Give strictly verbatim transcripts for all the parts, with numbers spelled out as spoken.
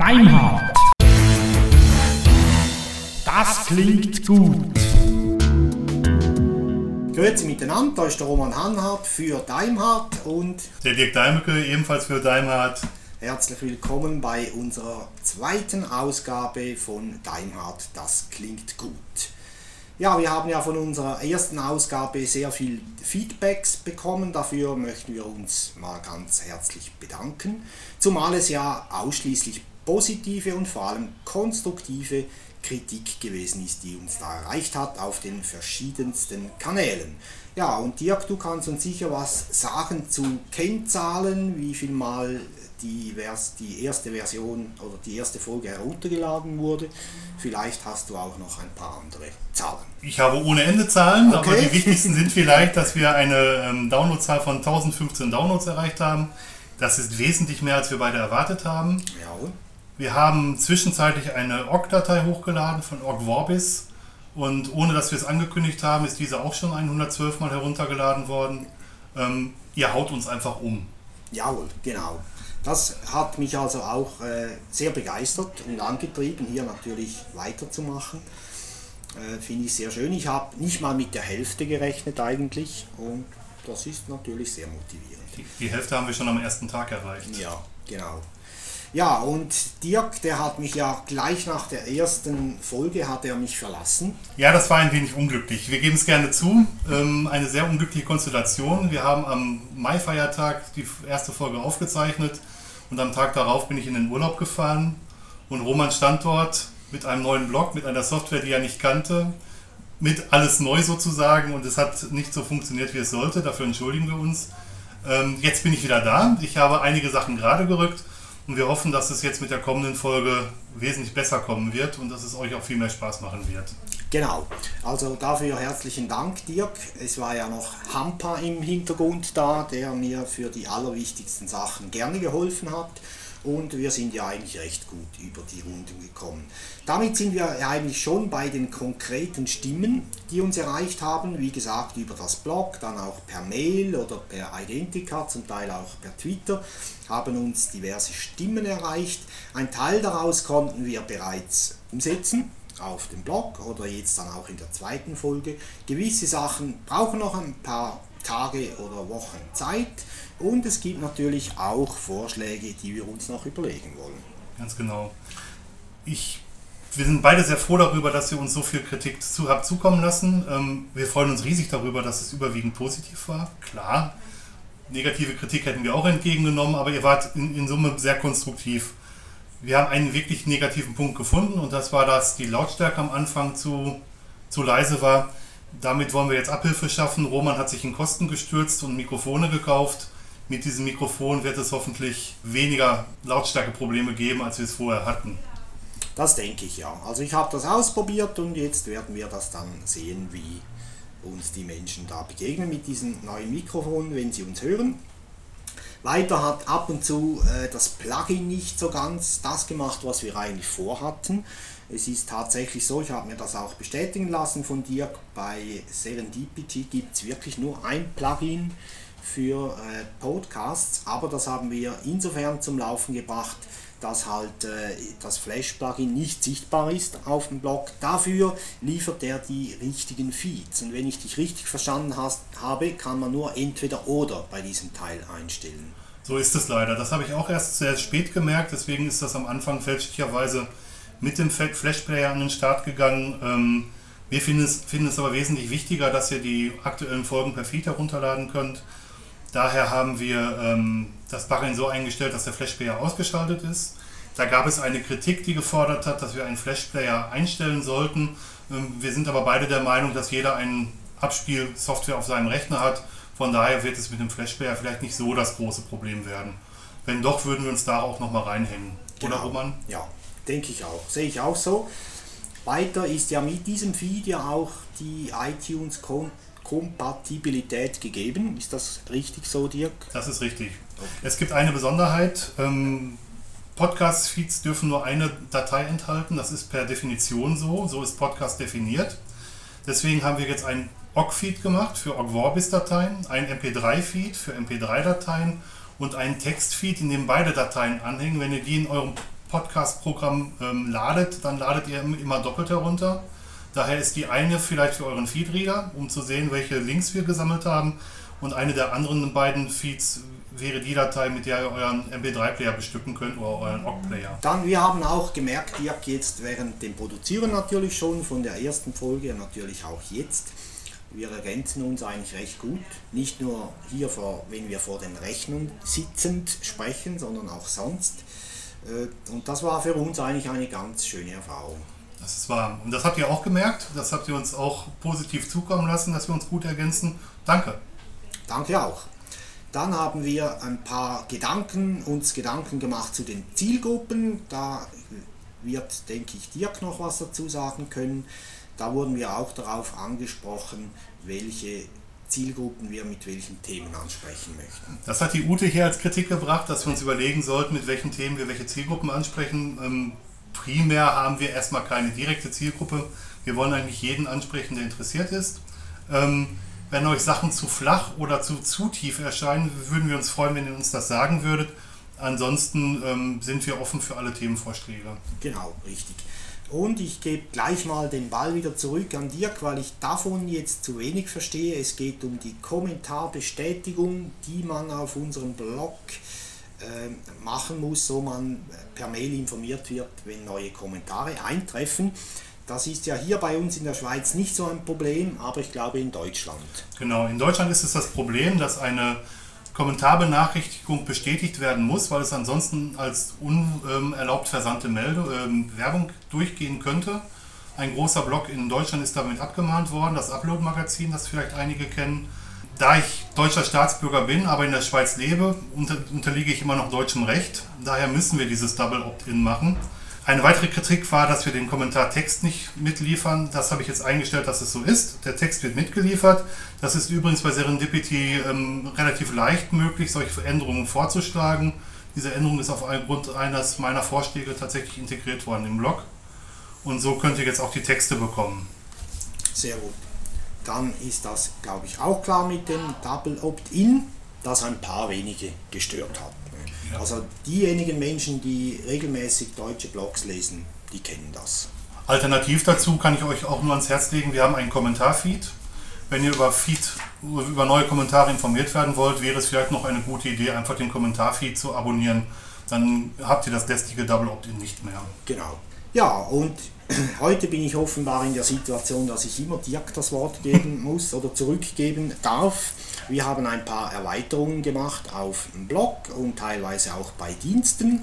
Deimhardt. Das klingt gut. Grüezi miteinander, da ist der Roman Hanhardt für Deimhardt und der Dirk Deimecke ebenfalls für Deimhardt. Herzlich willkommen bei unserer zweiten Ausgabe von Deimhardt, das klingt gut. Ja, wir haben ja von unserer ersten Ausgabe sehr viel Feedbacks bekommen, dafür möchten wir uns mal ganz herzlich bedanken, zumal es ja ausschließlich positive und vor allem konstruktive Kritik gewesen ist, die uns da erreicht hat auf den verschiedensten Kanälen. Ja, und Dirk, du kannst uns sicher was sagen zu Kennzahlen, wie viel Mal die, Vers- die erste Version oder die erste Folge heruntergeladen wurde. Vielleicht hast du auch noch ein paar andere Zahlen. Ich habe ohne Ende Zahlen, okay. Aber die wichtigsten sind vielleicht, dass wir eine ähm, Downloadzahl von tausendfünfzehn Downloads erreicht haben. Das ist wesentlich mehr, als wir beide erwartet haben. Ja. Wir haben zwischenzeitlich eine O G G-Datei hochgeladen von Org Vorbis und ohne dass wir es angekündigt haben, ist diese auch schon hundertzwölf Mal heruntergeladen worden. Ähm, ihr haut uns einfach um. Jawohl, genau. Das hat mich also auch äh, sehr begeistert und angetrieben, hier natürlich weiterzumachen. Äh, finde ich sehr schön. Ich habe nicht mal mit der Hälfte gerechnet eigentlich und das ist natürlich sehr motivierend. Die, die Hälfte haben wir schon am ersten Tag erreicht. Ja, genau. Ja, und Dirk, der hat mich ja gleich nach der ersten Folge hat er mich verlassen. Ja, das war ein wenig unglücklich. Wir geben es gerne zu. Ähm, eine sehr unglückliche Konstellation. Wir haben am Mai-Feiertag die erste Folge aufgezeichnet und am Tag darauf bin ich in den Urlaub gefahren und Roman stand dort mit einem neuen Blog, mit einer Software, die er nicht kannte, mit alles neu sozusagen und es hat nicht so funktioniert, wie es sollte. Dafür entschuldigen wir uns. Ähm, jetzt bin ich wieder da. Ich habe einige Sachen gerade gerückt. Und wir hoffen, dass es jetzt mit der kommenden Folge wesentlich besser kommen wird und dass es euch auch viel mehr Spaß machen wird. Genau, also dafür herzlichen Dank, Dirk. Es war ja noch Hampa im Hintergrund da, der mir für die allerwichtigsten Sachen gerne geholfen hat. Und wir sind ja eigentlich recht gut über die Runden gekommen. Damit sind wir eigentlich schon bei den konkreten Stimmen, die uns erreicht haben. Wie gesagt, über das Blog, dann auch per Mail oder per Identica, zum Teil auch per Twitter, haben uns diverse Stimmen erreicht. Ein Teil daraus konnten wir bereits umsetzen auf dem Blog oder jetzt dann auch in der zweiten Folge. Gewisse Sachen brauchen noch ein paar Tage oder Wochen Zeit und es gibt natürlich auch Vorschläge, die wir uns noch überlegen wollen. Ganz genau. Ich, wir sind beide sehr froh darüber, dass ihr uns so viel Kritik zu, habt zukommen lassen. Ähm, wir freuen uns riesig darüber, dass es überwiegend positiv war. Klar, negative Kritik hätten wir auch entgegengenommen, aber ihr wart in, in Summe sehr konstruktiv. Wir haben einen wirklich negativen Punkt gefunden und das war, dass die Lautstärke am Anfang zu, zu leise war. Damit wollen wir jetzt Abhilfe schaffen. Roman hat sich in Kosten gestürzt und Mikrofone gekauft. Mit diesem Mikrofon wird es hoffentlich weniger Lautstärkeprobleme geben, als wir es vorher hatten. Das denke ich ja. Also ich habe das ausprobiert und jetzt werden wir das dann sehen, wie uns die Menschen da begegnen mit diesem neuen Mikrofon, wenn sie uns hören. Weiter hat ab und zu äh, das Plugin nicht so ganz das gemacht, was wir eigentlich vorhatten. Es ist tatsächlich so, ich habe mir das auch bestätigen lassen von Dirk, bei Serendipity gibt es wirklich nur ein Plugin für äh, Podcasts, aber das haben wir insofern zum Laufen gebracht, dass halt äh, das Flash-Plugin nicht sichtbar ist auf dem Blog. Dafür liefert er die richtigen Feeds und wenn ich dich richtig verstanden hast, habe, kann man nur entweder oder bei diesem Teil einstellen. So ist es leider. Das habe ich auch erst sehr spät gemerkt, deswegen ist das am Anfang fälschlicherweise mit dem Flash-Player an den Start gegangen. Ähm, wir finden es, finden es aber wesentlich wichtiger, dass ihr die aktuellen Folgen per Feed herunterladen könnt. Daher haben wir ähm, das Plugin so eingestellt, dass der Flash-Player ausgeschaltet ist. Da gab es eine Kritik, die gefordert hat, dass wir einen Flash-Player einstellen sollten. Ähm, wir sind aber beide der Meinung, dass jeder eine Abspielsoftware auf seinem Rechner hat. Von daher wird es mit dem Flash-Player vielleicht nicht so das große Problem werden. Wenn doch, würden wir uns da auch nochmal reinhängen. Oder, genau. Roman? Ja, denke ich auch. Sehe ich auch so. Weiter ist ja mit diesem Feed ja auch die iTunes-Kompatibilität gegeben. Ist das richtig so, Dirk? Das ist richtig. Okay. Es gibt eine Besonderheit. Ähm, Podcast-Feeds dürfen nur eine Datei enthalten. Das ist per Definition so. So ist Podcast definiert. Deswegen haben wir jetzt ein O G-Feed gemacht für Org Vorbis-Dateien, ein M P drei Feed für M P drei Dateien und einen Textfeed, in dem beide Dateien anhängen. Wenn ihr die in eurem Podcast-Programm ähm, ladet, dann ladet ihr immer doppelt herunter. Daher ist die eine vielleicht für euren Feedreader, um zu sehen, welche Links wir gesammelt haben. Und eine der anderen beiden Feeds wäre die Datei, mit der ihr euren M P drei Player bestücken könnt oder euren O G Player. Dann, wir haben auch gemerkt, Dirk, jetzt während dem Produzieren natürlich schon, von der ersten Folge, natürlich auch jetzt, wir ergänzen uns eigentlich recht gut. Nicht nur hier, vor, wenn wir vor den Rechnern sitzend sprechen, sondern auch sonst. Und das war für uns eigentlich eine ganz schöne Erfahrung. Das ist wahr. Und das habt ihr auch gemerkt. Das habt ihr uns auch positiv zukommen lassen, dass wir uns gut ergänzen. Danke. Danke auch. Dann haben wir ein paar Gedanken, uns Gedanken gemacht zu den Zielgruppen. Da wird, denke ich, Dirk noch was dazu sagen können. Da wurden wir auch darauf angesprochen, welche Zielgruppen wir mit welchen Themen ansprechen möchten. Das hat die Ute hier als Kritik gebracht, dass wir uns überlegen sollten, mit welchen Themen wir welche Zielgruppen ansprechen. Ähm, primär haben wir erstmal keine direkte Zielgruppe. Wir wollen eigentlich jeden ansprechen, der interessiert ist. Ähm, wenn euch Sachen zu flach oder zu, zu tief erscheinen, würden wir uns freuen, wenn ihr uns das sagen würdet. Ansonsten ähm, sind wir offen für alle Themenvorschläge. Genau, richtig. Und ich gebe gleich mal den Ball wieder zurück an Dirk, weil ich davon jetzt zu wenig verstehe. Es geht um die Kommentarbestätigung, die man auf unserem Blog äh, machen muss, so man per Mail informiert wird, wenn neue Kommentare eintreffen. Das ist ja hier bei uns in der Schweiz nicht so ein Problem, aber ich glaube in Deutschland. Genau, in Deutschland ist es das Problem, dass eine Kommentarbenachrichtigung bestätigt werden muss, weil es ansonsten als unerlaubt versandte Melde, äh, Werbung durchgehen könnte. Ein großer Blog in Deutschland ist damit abgemahnt worden, das Upload-Magazin, das vielleicht einige kennen. Da ich deutscher Staatsbürger bin, aber in der Schweiz lebe, unter, unterliege ich immer noch deutschem Recht. Daher müssen wir dieses Double Opt-in machen. Eine weitere Kritik war, dass wir den Kommentartext nicht mitliefern. Das habe ich jetzt eingestellt, dass es so ist. Der Text wird mitgeliefert. Das ist übrigens bei Serendipity ähm, relativ leicht möglich, solche Änderungen vorzuschlagen. Diese Änderung ist aufgrund eines meiner Vorschläge tatsächlich integriert worden im Blog. Und so könnt ihr jetzt auch die Texte bekommen. Sehr gut. Dann ist das, glaube ich, auch klar mit dem Double Opt-in, das ein paar wenige gestört hat. Ja. Also diejenigen Menschen, die regelmäßig deutsche Blogs lesen, die kennen das. Alternativ dazu kann ich euch auch nur ans Herz legen, wir haben einen Kommentarfeed. Wenn ihr über Feed, über neue Kommentare informiert werden wollt, wäre es vielleicht noch eine gute Idee, einfach den Kommentarfeed zu abonnieren. Dann habt ihr das lästige Double Opt-in nicht mehr. Genau. Ja, und heute bin ich offenbar in der Situation, dass ich immer Dirk das Wort geben muss oder zurückgeben darf. Wir haben ein paar Erweiterungen gemacht auf dem Blog und teilweise auch bei Diensten.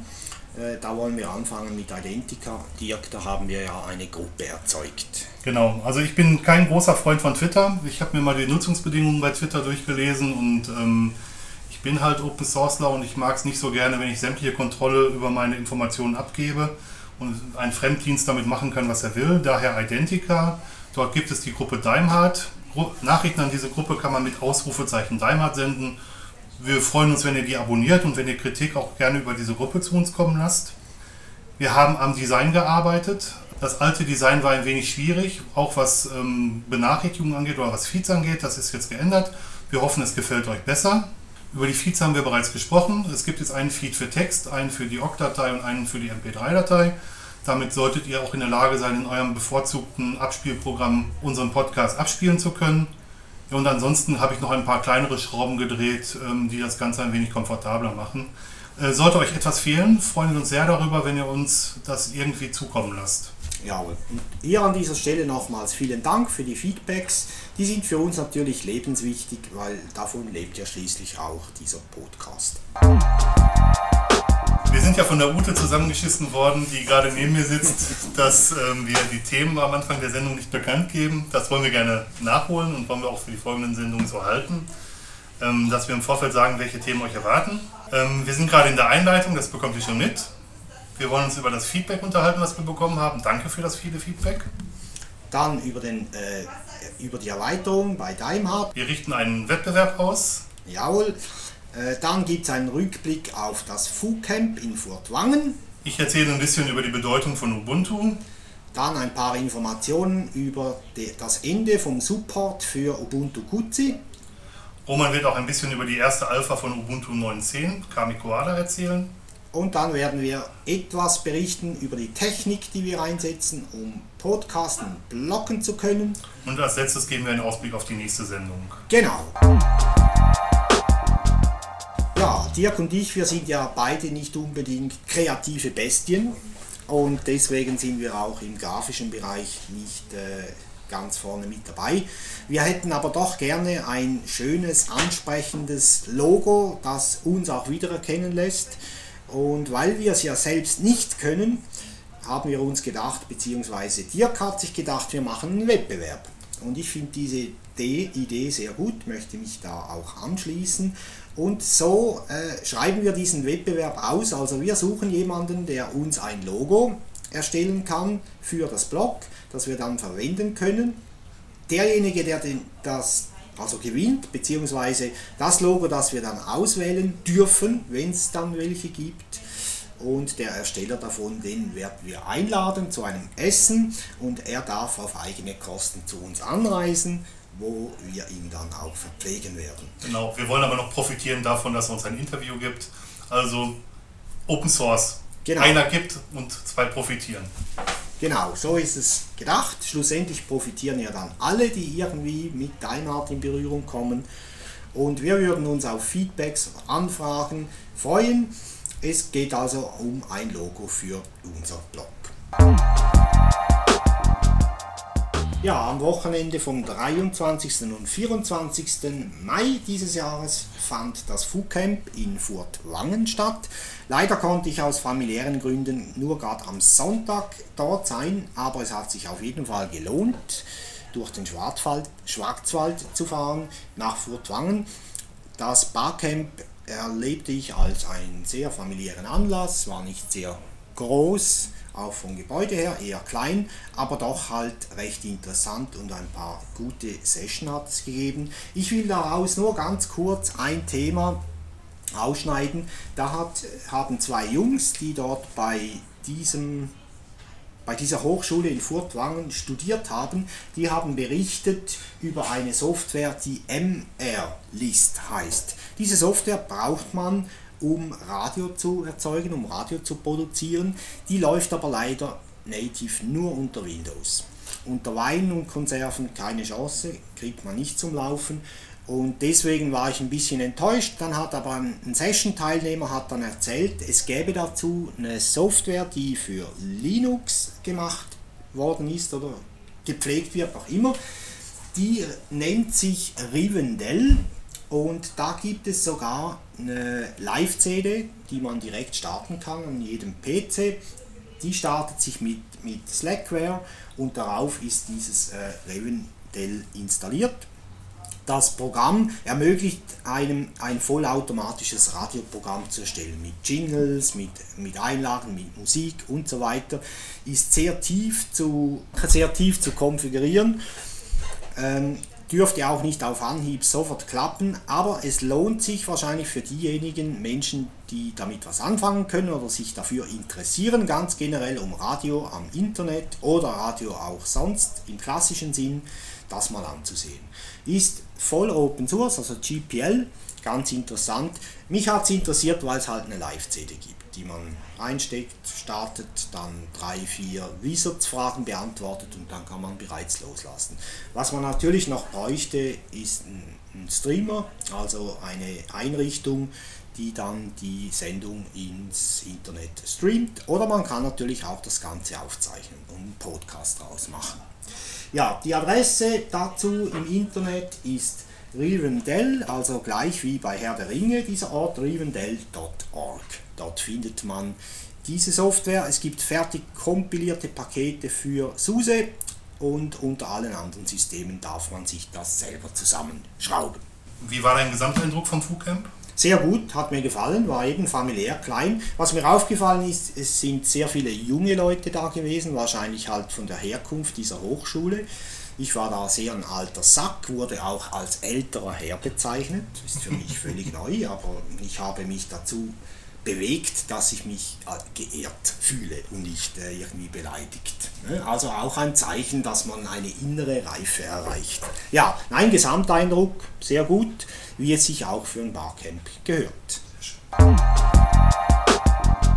Da wollen wir anfangen mit Identica. Dirk, da haben wir ja eine Gruppe erzeugt. Genau, also ich bin kein großer Freund von Twitter. Ich habe mir mal die Nutzungsbedingungen bei Twitter durchgelesen und ähm, ich bin halt Open Sourceler und ich mag es nicht so gerne, wenn ich sämtliche Kontrolle über meine Informationen abgebe und ein Fremddienst damit machen kann, was er will. Daher Identica. Dort gibt es die Gruppe Daimhardt. Nachrichten an diese Gruppe kann man mit Ausrufezeichen Daimhardt senden. Wir freuen uns, wenn ihr die abonniert und wenn ihr Kritik auch gerne über diese Gruppe zu uns kommen lasst. Wir haben am Design gearbeitet. Das alte Design war ein wenig schwierig, auch was ähm, Benachrichtigungen angeht oder was Feeds angeht. Das ist jetzt geändert. Wir hoffen, es gefällt euch besser. Über die Feeds haben wir bereits gesprochen. Es gibt jetzt einen Feed für Text, einen für die O G-Datei und einen für die M P drei Datei. Damit solltet ihr auch in der Lage sein, in eurem bevorzugten Abspielprogramm unseren Podcast abspielen zu können. Und ansonsten habe ich noch ein paar kleinere Schrauben gedreht, die das Ganze ein wenig komfortabler machen. Sollte euch etwas fehlen, freuen wir uns sehr darüber, wenn ihr uns das irgendwie zukommen lasst. Ja, und hier an dieser Stelle nochmals vielen Dank für die Feedbacks. Die sind für uns natürlich lebenswichtig, weil davon lebt ja schließlich auch dieser Podcast. Wir sind ja von der Ute zusammengeschissen worden, die gerade neben mir sitzt, dass ähm, wir die Themen am Anfang der Sendung nicht bekannt geben. Das wollen wir gerne nachholen und wollen wir auch für die folgenden Sendungen so halten, ähm, dass wir im Vorfeld sagen, welche Themen euch erwarten. Ähm, wir sind gerade in der Einleitung, das bekommt ihr schon mit. Wir wollen uns über das Feedback unterhalten, was wir bekommen haben. Danke für das viele Feedback. Dann über, den, äh, über die Erweiterung bei Daimhardt. Wir richten einen Wettbewerb aus. Jawohl. Dann gibt es einen Rückblick auf das FooCamp in Furtwangen. Ich erzähle ein bisschen über die Bedeutung von Ubuntu. Dann ein paar Informationen über die, das Ende vom Support für Ubuntu Kudzi. Roman wird auch ein bisschen über die erste Alpha von Ubuntu neun Punkt zehn, Kami Koala, erzählen. Und dann werden wir etwas berichten über die Technik, die wir einsetzen, um Podcasten und Bloggen zu können. Und als letztes geben wir einen Ausblick auf die nächste Sendung. Genau. Ja, Dirk und ich, wir sind ja beide nicht unbedingt kreative Bestien und deswegen sind wir auch im grafischen Bereich nicht äh, ganz vorne mit dabei. Wir hätten aber doch gerne ein schönes, ansprechendes Logo, das uns auch wiedererkennen lässt. Und weil wir es ja selbst nicht können, haben wir uns gedacht, beziehungsweise Dirk hat sich gedacht, wir machen einen Wettbewerb. Und ich finde diese Idee sehr gut, möchte mich da auch anschließen. Und so äh, schreiben wir diesen Wettbewerb aus. Also wir suchen jemanden, der uns ein Logo erstellen kann für das Blog, das wir dann verwenden können. Derjenige, der den, das also gewinnt, beziehungsweise das Logo, das wir dann auswählen dürfen, wenn es dann welche gibt. Und der Ersteller davon, den werden wir einladen zu einem Essen und er darf auf eigene Kosten zu uns anreisen, wo wir ihn dann auch verpflegen werden. Genau, wir wollen aber noch profitieren davon, dass er uns ein Interview gibt. Also Open Source. Genau. Einer gibt und zwei profitieren. Genau, so ist es gedacht. Schlussendlich profitieren ja dann alle, die irgendwie mit Deinart in Berührung kommen. Und wir würden uns auf Feedbacks, Anfragen freuen. Es geht also um ein Logo für unser Blog. Ja, am Wochenende vom dreiundzwanzigsten und vierundzwanzigsten Mai dieses Jahres fand das FUCamp in Furtwangen statt. Leider konnte ich aus familiären Gründen nur gerade am Sonntag dort sein, aber es hat sich auf jeden Fall gelohnt, durch den Schwarzwald, Schwarzwald zu fahren nach Furtwangen. Das Barcamp erlebte ich als einen sehr familiären Anlass, war nicht sehr groß, auch vom Gebäude her eher klein, aber doch halt recht interessant und ein paar gute Sessions hat es gegeben. Ich will daraus nur ganz kurz ein Thema ausschneiden. Da hat, haben zwei Jungs, die dort bei, diesem, bei dieser Hochschule in Furtwangen studiert haben, die haben berichtet über eine Software, die M R-List heißt. Diese Software braucht man, um Radio zu erzeugen, um Radio zu produzieren. Die läuft aber leider native nur unter Windows. Unter Wein und Konserven keine Chance, kriegt man nicht zum Laufen. Und deswegen war ich ein bisschen enttäuscht. Dann hat aber ein Session-Teilnehmer hat dann erzählt, es gäbe dazu eine Software, die für Linux gemacht worden ist oder gepflegt wird, auch immer. Die nennt sich Rivendell. Und da gibt es sogar eine Live-C D, die man direkt starten kann an jedem P C. Die startet sich mit, mit Slackware und darauf ist dieses äh, Rivendell installiert. Das Programm ermöglicht einem ein vollautomatisches Radioprogramm zu erstellen, mit Jingles, mit, mit Einlagen, mit Musik und so weiter. Ist sehr tief zu, sehr tief zu konfigurieren. Ähm, Dürfte auch nicht auf Anhieb sofort klappen, aber es lohnt sich wahrscheinlich für diejenigen Menschen, die damit was anfangen können oder sich dafür interessieren, ganz generell um Radio am Internet oder Radio auch sonst im klassischen Sinn, das mal anzusehen. Ist voll Open Source, also G P L, ganz interessant. Mich hat es interessiert, weil es halt eine Live-C D gibt, die man einsteckt, startet, dann drei, vier Wizards-Fragen beantwortet und dann kann man bereits loslassen. Was man natürlich noch bräuchte, ist ein, ein Streamer, also eine Einrichtung, die dann die Sendung ins Internet streamt. Oder man kann natürlich auch das Ganze aufzeichnen und einen Podcast daraus machen. Ja, die Adresse dazu im Internet ist Rivendell, also gleich wie bei Herr der Ringe, dieser Ort, rivendell punkt org. Dort findet man diese Software. Es gibt fertig kompilierte Pakete für SUSE und unter allen anderen Systemen darf man sich das selber zusammenschrauben. Wie war dein Gesamteindruck vom FUCamp? Sehr gut, hat mir gefallen, war eben familiär klein. Was mir aufgefallen ist, es sind sehr viele junge Leute da gewesen, wahrscheinlich halt von der Herkunft dieser Hochschule. Ich war da sehr ein alter Sack, wurde auch als älterer Herr bezeichnet. Ist für mich völlig neu, aber ich habe mich dazu bewegt, dass ich mich geehrt fühle und nicht irgendwie beleidigt. Also auch ein Zeichen, dass man eine innere Reife erreicht. Ja, nein, Gesamteindruck sehr gut, wie es sich auch für ein Barcamp gehört.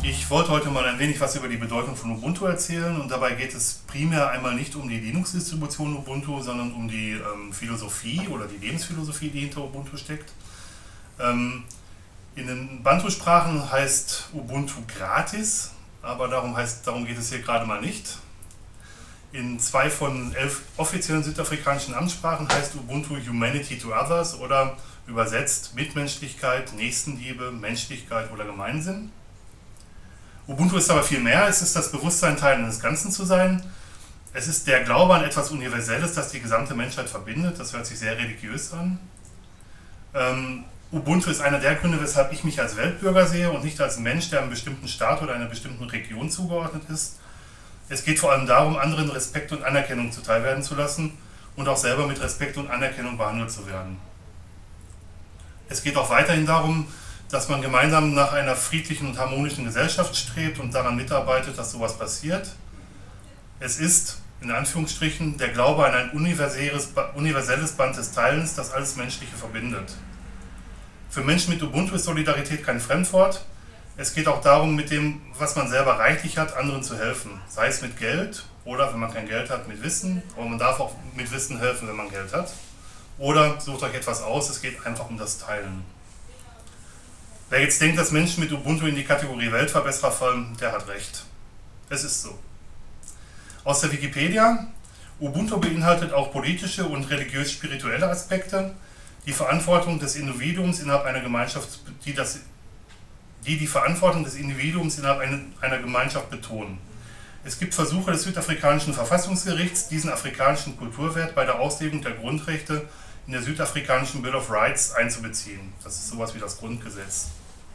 Ich wollte heute mal ein wenig was über die Bedeutung von Ubuntu erzählen und dabei geht es primär einmal nicht um die Linux-Distribution Ubuntu, sondern um die ähm, Philosophie oder die Lebensphilosophie, die hinter Ubuntu steckt. Ähm, in den Bantu-Sprachen heißt Ubuntu gratis, aber darum, heißt, darum geht es hier gerade mal nicht. In zwei von elf offiziellen südafrikanischen Amtssprachen heißt Ubuntu Humanity to Others oder übersetzt Mitmenschlichkeit, Nächstenliebe, Menschlichkeit oder Gemeinsinn. Ubuntu ist aber viel mehr, es ist das Bewusstsein, Teil eines Ganzen zu sein. Es ist der Glaube an etwas Universelles, das die gesamte Menschheit verbindet. Das hört sich sehr religiös an. Ähm, Ubuntu ist einer der Gründe, weshalb ich mich als Weltbürger sehe und nicht als Mensch, der einem bestimmten Staat oder einer bestimmten Region zugeordnet ist. Es geht vor allem darum, anderen Respekt und Anerkennung zuteilwerden zu lassen und auch selber mit Respekt und Anerkennung behandelt zu werden. Es geht auch weiterhin darum, dass man gemeinsam nach einer friedlichen und harmonischen Gesellschaft strebt und daran mitarbeitet, dass sowas passiert. Es ist, in Anführungsstrichen, der Glaube an ein universelles, universelles Band des Teilens, das alles Menschliche verbindet. Für Menschen mit Ubuntu ist Solidarität kein Fremdwort. Es geht auch darum, mit dem, was man selber reichlich hat, anderen zu helfen. Sei es mit Geld oder, wenn man kein Geld hat, mit Wissen. Aber man darf auch mit Wissen helfen, wenn man Geld hat. Oder sucht euch etwas aus, es geht einfach um das Teilen. Wer jetzt denkt, dass Menschen mit Ubuntu in die Kategorie Weltverbesserer fallen, der hat recht. Es ist so. Aus der Wikipedia: Ubuntu beinhaltet auch politische und religiös-spirituelle Aspekte, die Verantwortung des Individuums innerhalb einer Gemeinschaft, die, das, die die Verantwortung des Individuums innerhalb eine, einer Gemeinschaft betonen. Es gibt Versuche des südafrikanischen Verfassungsgerichts, diesen afrikanischen Kulturwert bei der Auslegung der Grundrechte in der südafrikanischen Bill of Rights einzubeziehen. Das ist sowas wie das Grundgesetz.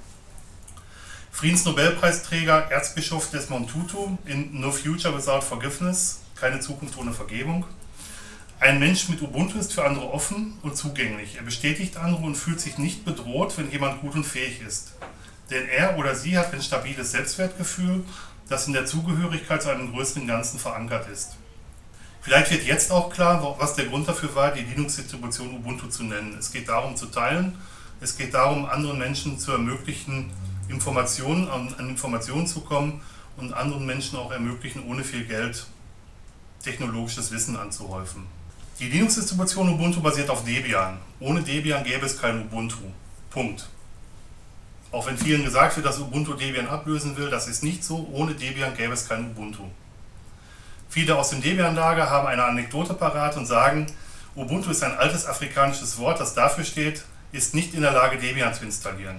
Friedensnobelpreisträger Erzbischof Desmond Tutu in No Future Without Forgiveness, keine Zukunft ohne Vergebung. Ein Mensch mit Ubuntu ist für andere offen und zugänglich. Er bestätigt andere und fühlt sich nicht bedroht, wenn jemand gut und fähig ist. Denn er oder sie hat ein stabiles Selbstwertgefühl, das in der Zugehörigkeit zu einem größeren Ganzen verankert ist. Vielleicht wird jetzt auch klar, was der Grund dafür war, die Linux-Distribution Ubuntu zu nennen. Es geht darum zu teilen, es geht darum, anderen Menschen zu ermöglichen, Informationen, an, an Informationen zu kommen und anderen Menschen auch ermöglichen, ohne viel Geld technologisches Wissen anzuhäufen. Die Linux-Distribution Ubuntu basiert auf Debian. Ohne Debian gäbe es kein Ubuntu. Punkt. Auch wenn vielen gesagt wird, dass Ubuntu Debian ablösen will, das ist nicht so. Ohne Debian gäbe es kein Ubuntu. Viele aus dem Debian-Lager haben eine Anekdote parat und sagen, Ubuntu ist ein altes afrikanisches Wort, das dafür steht, ist nicht in der Lage, Debian zu installieren.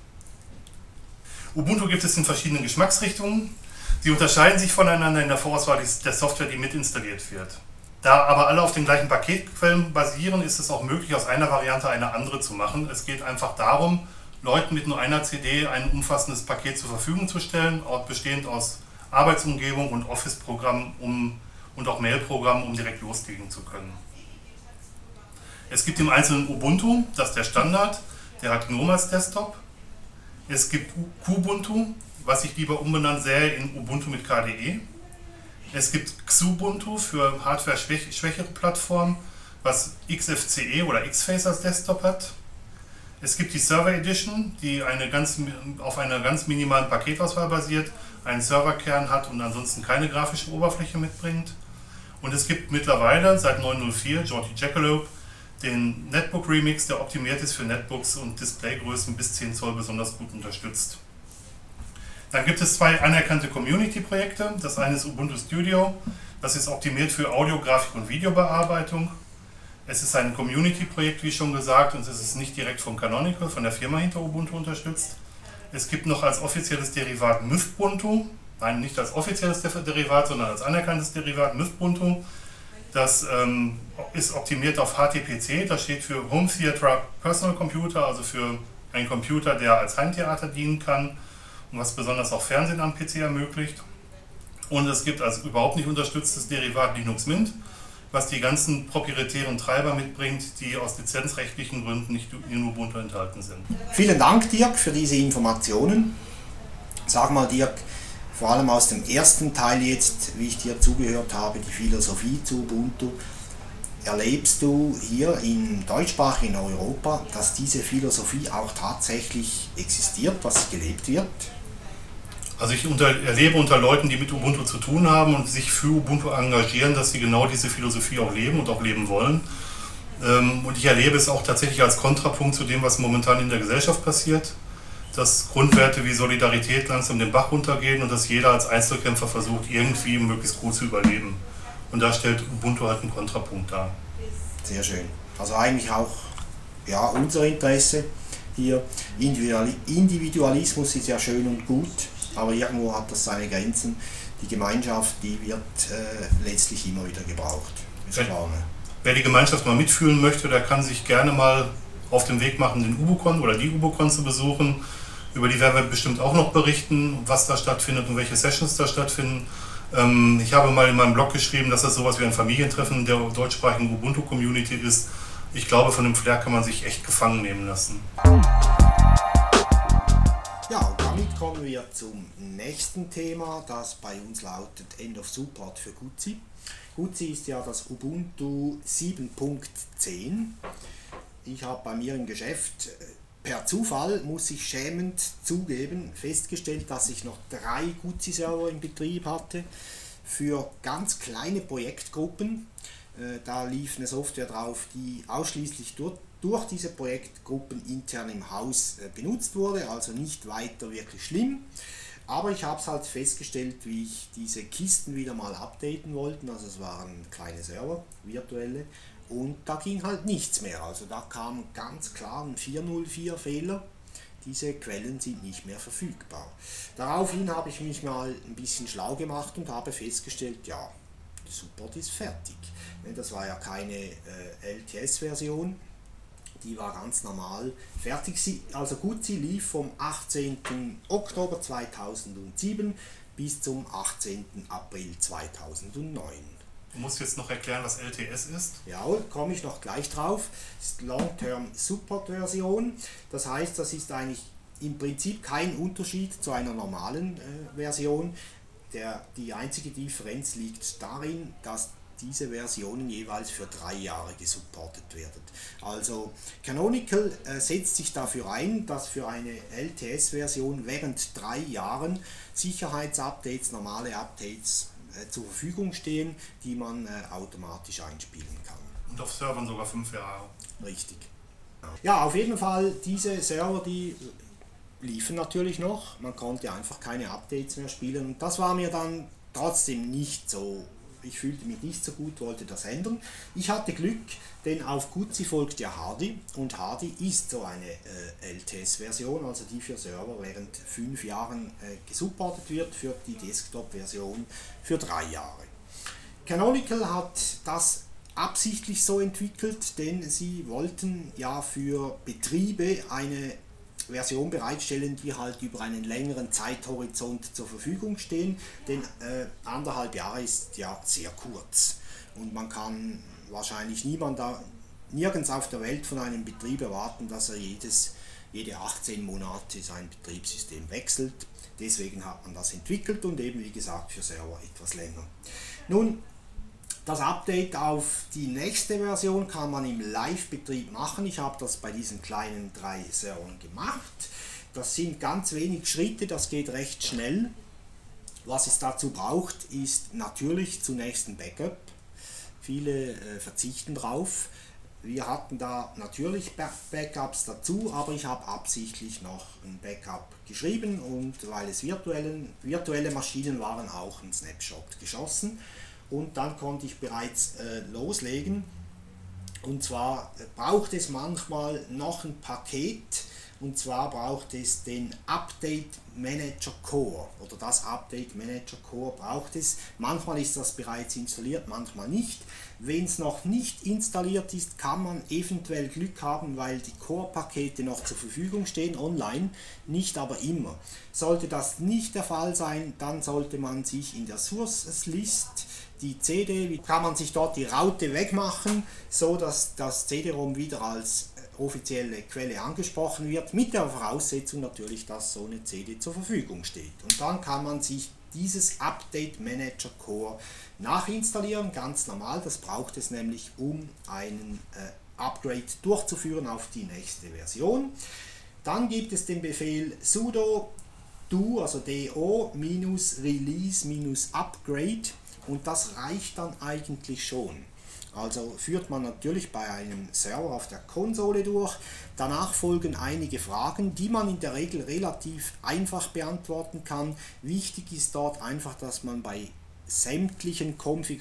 Ubuntu gibt es in verschiedenen Geschmacksrichtungen. Sie unterscheiden sich voneinander in der Vorauswahl der Software, die mitinstalliert wird. Da aber alle auf den gleichen Paketquellen basieren, ist es auch möglich, aus einer Variante eine andere zu machen. Es geht einfach darum, Leuten mit nur einer C D ein umfassendes Paket zur Verfügung zu stellen, bestehend aus Arbeitsumgebung und Office-Programmen um, und auch Mail-Programmen, um direkt loslegen zu können. Es gibt im Einzelnen Ubuntu, das ist der Standard, der hat GNOME als Desktop. Es gibt Kubuntu, was ich lieber umbenannt sähe in Ubuntu mit K D E. Es gibt Xubuntu für hardware-schwächere Plattformen, was X F C E oder Xface als Desktop hat. Es gibt die Server Edition, die eine ganz, auf einer ganz minimalen Paketauswahl basiert, einen Serverkern hat und ansonsten keine grafische Oberfläche mitbringt. Und es gibt mittlerweile seit neun Punkt null vier Geordie Jackalope den Netbook Remix, der optimiert ist für Netbooks und Displaygrößen bis zehn Zoll besonders gut unterstützt. Dann gibt es zwei anerkannte Community-Projekte. Das eine ist Ubuntu Studio, das ist optimiert für Audio, Grafik und Videobearbeitung. Es ist ein Community-Projekt, wie schon gesagt, und es ist nicht direkt von Canonical, von der Firma hinter Ubuntu unterstützt. Es gibt noch als offizielles Derivat Mythbuntu, nein, nicht als offizielles Derivat, sondern als anerkanntes Derivat Mythbuntu. Das ähm, ist optimiert auf H T P C, das steht für Home Theater Personal Computer, also für einen Computer, der als Heimtheater dienen kann und was besonders auch Fernsehen am P C ermöglicht. Und es gibt als überhaupt nicht unterstütztes Derivat Linux Mint, was die ganzen proprietären Treiber mitbringt, die aus lizenzrechtlichen Gründen nicht in Ubuntu enthalten sind. Vielen Dank, Dirk, für diese Informationen. Sag mal, Dirk, vor allem aus dem ersten Teil jetzt, wie ich dir zugehört habe, die Philosophie zu Ubuntu, erlebst du hier im deutschsprachigen Europa, dass diese Philosophie auch tatsächlich existiert, dass sie gelebt wird? Also ich unter, erlebe unter Leuten, die mit Ubuntu zu tun haben und sich für Ubuntu engagieren, dass sie genau diese Philosophie auch leben und auch leben wollen. Ähm, und ich erlebe es auch tatsächlich als Kontrapunkt zu dem, was momentan in der Gesellschaft passiert, dass Grundwerte wie Solidarität langsam den Bach runtergehen und dass jeder als Einzelkämpfer versucht, irgendwie möglichst gut zu überleben. Und da stellt Ubuntu halt einen Kontrapunkt dar. Sehr schön. Also eigentlich auch ja, unser Interesse hier. Individualismus ist ja schön und gut, aber irgendwo hat das seine Grenzen. Die Gemeinschaft, die wird äh, letztlich immer wieder gebraucht. Ist klar, ne? Wer die Gemeinschaft mal mitfühlen möchte, der kann sich gerne mal auf den Weg machen, den UbuCon oder die UbuCon zu besuchen. Über die werden wir bestimmt auch noch berichten, was da stattfindet und welche Sessions da stattfinden. Ähm, ich habe mal in meinem Blog geschrieben, dass das sowas wie ein Familientreffen der deutschsprachigen Ubuntu-Community ist. Ich glaube, von dem Flair kann man sich echt gefangen nehmen lassen. Ja, und damit kommen wir zum nächsten Thema, das bei uns lautet End of Support für Guzi. Guzi ist ja das Ubuntu sieben Punkt zehn. Ich habe bei mir im Geschäft per Zufall, muss ich schämend zugeben, festgestellt, dass ich noch drei Guzi-Server in Betrieb hatte für ganz kleine Projektgruppen. Da lief eine Software drauf, die ausschließlich durch, durch diese Projektgruppen intern im Haus benutzt wurde, also nicht weiter wirklich schlimm. Aber ich habe es halt festgestellt, wie ich diese Kisten wieder mal updaten wollte, also es waren kleine Server, virtuelle, und da ging halt nichts mehr, also da kam ganz klar ein vier null vier Fehler, diese Quellen sind nicht mehr verfügbar. Daraufhin habe ich mich mal ein bisschen schlau gemacht und habe festgestellt, ja, der Support ist fertig. Das war ja keine äh, L T S-Version, die war ganz normal fertig. Sie, also Guzi lief vom achtzehnten Oktober zweitausendsieben bis zum achtzehnten April zweitausendneun. Du musst jetzt noch erklären, was L T S ist. Ja, komme ich noch gleich drauf. Das ist Long-Term Support Version. Das heißt, das ist eigentlich im Prinzip kein Unterschied zu einer normalen äh, Version. Der, die einzige Differenz liegt darin, dass diese Versionen jeweils für drei Jahre gesupportet werden. Also Canonical äh, setzt sich dafür ein, dass für eine L T S-Version während drei Jahren Sicherheitsupdates, normale Updates äh, zur Verfügung stehen, die man äh, automatisch einspielen kann. Und auf Servern sogar fünf Jahre. Richtig. Ja, auf jeden Fall, diese Server, die liefen natürlich noch. Man konnte einfach keine Updates mehr spielen. Und das war mir dann trotzdem nicht so. Ich fühlte mich nicht so gut, wollte das ändern. Ich hatte Glück, denn auf Guzi folgt ja Hardy und Hardy ist so eine äh, L T S-Version, also die für Server während fünf Jahren äh, gesupportet wird, für die Desktop-Version für drei Jahre. Canonical hat das absichtlich so entwickelt, denn sie wollten ja für Betriebe eine Version bereitstellen, die halt über einen längeren Zeithorizont zur Verfügung stehen, denn äh, anderthalb Jahre ist ja sehr kurz und man kann wahrscheinlich niemand da, nirgends auf der Welt von einem Betrieb erwarten, dass er jedes, jede achtzehn Monate sein Betriebssystem wechselt. Deswegen hat man das entwickelt und eben wie gesagt für Server etwas länger. Nun, das Update auf die nächste Version kann man im Live-Betrieb machen. Ich habe das bei diesen kleinen drei Servern gemacht. Das sind ganz wenig Schritte, das geht recht schnell. Was es dazu braucht, ist natürlich zunächst ein Backup. Viele äh, verzichten drauf. Wir hatten da natürlich Backups dazu, aber ich habe absichtlich noch ein Backup geschrieben und weil es virtuellen, virtuelle Maschinen waren, auch ein Snapshot geschossen. Und dann konnte ich bereits äh, loslegen. Und zwar äh, braucht es manchmal noch ein Paket. Und zwar braucht es den Update Manager Core oder das Update Manager Core braucht es. Manchmal ist das bereits installiert, manchmal nicht. Wenn es noch nicht installiert ist, kann man eventuell Glück haben, weil die Core-Pakete noch zur Verfügung stehen online, nicht aber immer. Sollte das nicht der Fall sein, dann sollte man sich in der Source List die C D, kann man sich dort die Raute wegmachen, so dass das C D-ROM wieder als offizielle Quelle angesprochen wird, mit der Voraussetzung natürlich, dass so eine C D zur Verfügung steht. Und dann kann man sich dieses Update Manager Core nachinstallieren, ganz normal, das braucht es nämlich, um einen äh, Upgrade durchzuführen auf die nächste Version. Dann gibt es den Befehl sudo do, also do release upgrade, und das reicht dann eigentlich schon. Also führt man natürlich bei einem Server auf der Konsole durch. Danach folgen einige Fragen, die man in der Regel relativ einfach beantworten kann. Wichtig ist dort einfach, dass man bei sämtlichen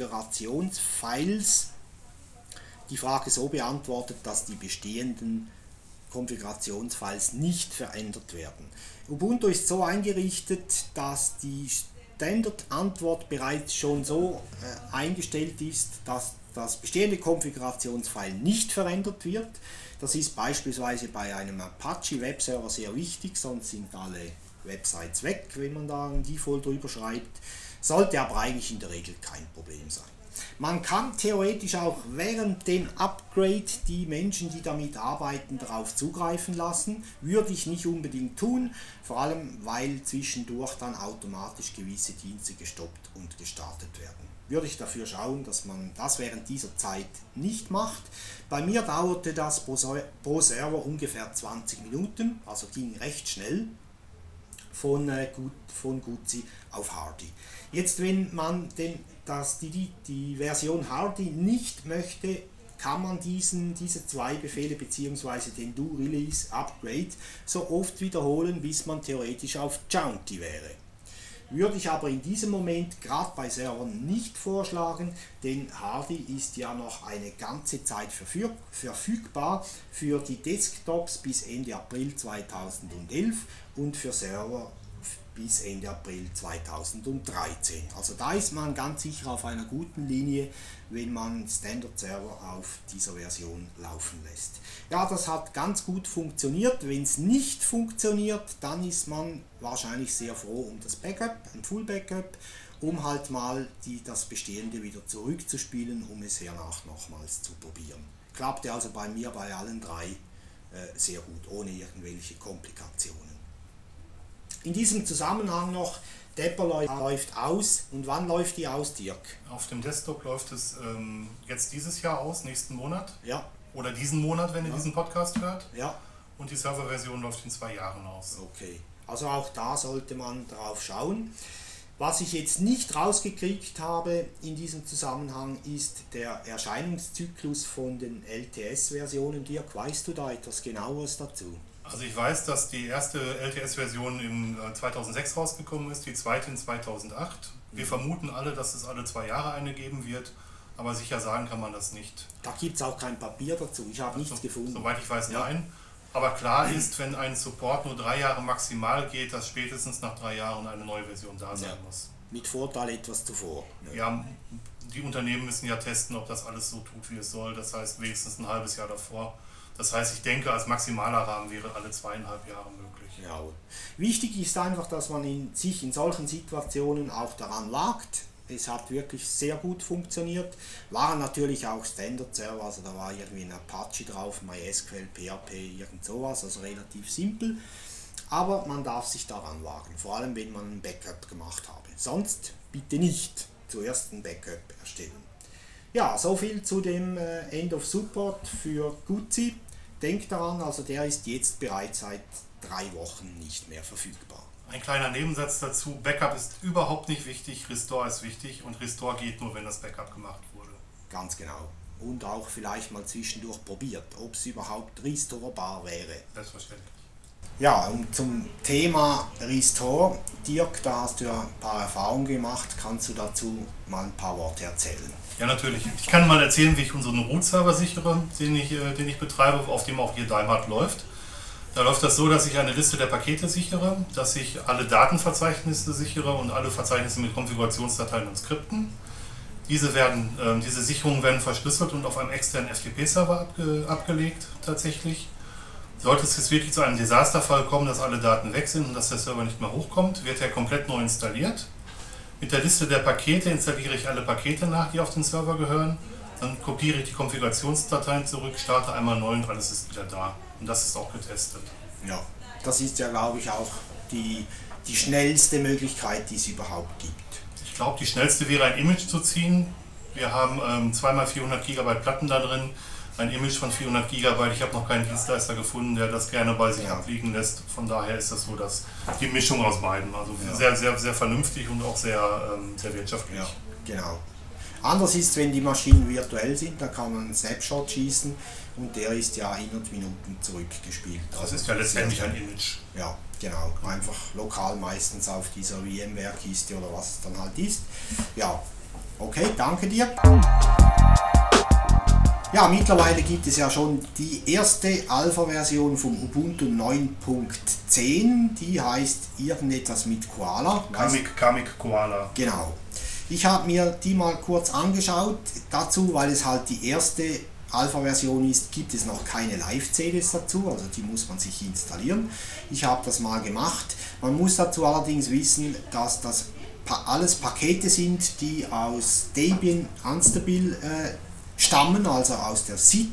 Konfigurationsfiles die Frage so beantwortet, dass die bestehenden Konfigurationsfiles nicht verändert werden. Ubuntu ist so eingerichtet, dass die Standardantwort bereits schon so äh, eingestellt ist, dass das bestehende Konfigurationsfile nicht verändert wird. Das ist beispielsweise bei einem Apache Webserver sehr wichtig, sonst sind alle Websites weg, wenn man da einen Default drüber schreibt. Sollte aber eigentlich in der Regel kein Problem sein. Man kann theoretisch auch während dem Upgrade die Menschen, die damit arbeiten, darauf zugreifen lassen. Würde ich nicht unbedingt tun, vor allem weil zwischendurch dann automatisch gewisse Dienste gestoppt und gestartet werden. Würde ich dafür schauen, dass man das während dieser Zeit nicht macht. Bei mir dauerte das pro Server ungefähr zwanzig Minuten, also ging recht schnell von, äh, gut, von Gutzi auf Hardy. Jetzt, wenn man den, das, die, die, die Version Hardy nicht möchte, kann man diesen, diese zwei Befehle bzw. den do release upgrade so oft wiederholen, bis man theoretisch auf Jaunty wäre. Würde ich aber in diesem Moment gerade bei Servern nicht vorschlagen, denn Hardy ist ja noch eine ganze Zeit verfüg- verfügbar für die Desktops bis Ende April zweitausendelf und für Server bis Ende April zweitausenddreizehn. Also da ist man ganz sicher auf einer guten Linie, wenn man Standard-Server auf dieser Version laufen lässt. Ja, das hat ganz gut funktioniert. Wenn es nicht funktioniert, dann ist man wahrscheinlich sehr froh um das Backup, ein Full-Backup, um halt mal die, das Bestehende wieder zurückzuspielen, um es hernach nochmals zu probieren. Klappte also bei mir bei allen drei äh, sehr gut, ohne irgendwelche Komplikationen. In diesem Zusammenhang noch, Depper läuft aus. Und wann läuft die aus, Dirk? Auf dem Desktop läuft es ähm, jetzt dieses Jahr aus, nächsten Monat. Ja. Oder diesen Monat, wenn ihr ja. diesen Podcast hört. Ja. Und die Serverversion läuft in zwei Jahren aus. Okay, also auch da sollte man drauf schauen. Was ich jetzt nicht rausgekriegt habe in diesem Zusammenhang ist der Erscheinungszyklus von den L T S-Versionen. Dirk, weißt du da etwas Genaueres dazu? Also ich weiß, dass die erste L T S-Version im zweitausendsechs rausgekommen ist, die zweite in zweitausendacht. Wir vermuten alle, dass es alle zwei Jahre eine geben wird, aber sicher sagen kann man das nicht. Da gibt es auch kein Papier dazu, ich habe nichts so, gefunden. Soweit ich weiß, ja. nein. Aber klar ist, wenn ein Support nur drei Jahre maximal geht, dass spätestens nach drei Jahren eine neue Version da sein ja. muss. Mit Vorteil etwas zuvor. Ja. ja, die Unternehmen müssen ja testen, ob das alles so tut, wie es soll. Das heißt, wenigstens ein halbes Jahr davor. Das heißt, ich denke, als maximaler Rahmen wäre alle zweieinhalb Jahre möglich. Ja. Wichtig ist einfach, dass man in, sich in solchen Situationen auch daran wagt. Es hat wirklich sehr gut funktioniert. Waren natürlich auch Standard-Server, also da war irgendwie ein Apache drauf, MySQL, P H P, irgend sowas, also relativ simpel. Aber man darf sich daran wagen, vor allem wenn man ein Backup gemacht habe. Sonst bitte nicht zuerst ein Backup erstellen. Ja, soviel zu dem End of Support für Gutzi. Denkt daran, also der ist jetzt bereits seit drei Wochen nicht mehr verfügbar. Ein kleiner Nebensatz dazu, Backup ist überhaupt nicht wichtig, Restore ist wichtig und Restore geht nur, wenn das Backup gemacht wurde. Ganz genau. Und auch vielleicht mal zwischendurch probiert, ob es überhaupt restorbar wäre. Selbstverständlich. Ja, und zum Thema Restore, Dirk, da hast du ja ein paar Erfahrungen gemacht, kannst du dazu mal ein paar Worte erzählen? Ja, natürlich. Ich kann mal erzählen, wie ich unseren Root-Server sichere, den ich, den ich betreibe, auf dem auch hier Daimart läuft. Da läuft das so, dass ich eine Liste der Pakete sichere, dass ich alle Datenverzeichnisse sichere und alle Verzeichnisse mit Konfigurationsdateien und Skripten. Diese, werden, äh, diese Sicherungen werden verschlüsselt und auf einem externen F T P-Server abge abgelegt tatsächlich. Sollte es jetzt wirklich zu einem Desasterfall kommen, dass alle Daten weg sind und dass der Server nicht mehr hochkommt, wird er komplett neu installiert. Mit der Liste der Pakete installiere ich alle Pakete nach, die auf den Server gehören. Dann kopiere ich die Konfigurationsdateien zurück, starte einmal neu und alles ist wieder da. Und das ist auch getestet. Ja, das ist ja, glaube ich, auch die, die schnellste Möglichkeit, die es überhaupt gibt. Ich glaube, die schnellste wäre, ein Image zu ziehen. Wir haben ähm, zwei mal vierhundert Gigabyte Platten da drin. ein Image von vierhundert Gigabyte. Ich habe noch keinen Dienstleister gefunden, der das gerne bei sich Ja. abliegen lässt. Von daher ist das so, dass die Mischung aus beiden, also Ja. sehr, sehr, sehr vernünftig und auch sehr, ähm, sehr wirtschaftlich. Ja, genau. Anders ist, wenn die Maschinen virtuell sind, da kann man einen Snapshot schießen und der ist ja innerhalb Minuten zurückgespielt. Das Also ist ja letztendlich sehr, ein Image. Ja, genau. Einfach lokal meistens auf dieser VMware-Kiste oder was es dann halt ist. Ja, okay, danke dir. Ja, mittlerweile gibt es ja schon die erste Alpha-Version vom Ubuntu neun Punkt zehn. Die heißt irgendetwas mit Koala. Kamik, Kamik Koala. Genau. Ich habe mir die mal kurz angeschaut. Dazu, weil es halt die erste Alpha-Version ist, gibt es noch keine Live-C Ds dazu, also die muss man sich installieren. Ich habe das mal gemacht. Man muss dazu allerdings wissen, dass das alles Pakete sind, die aus Debian Unstable äh, stammen, also aus der S I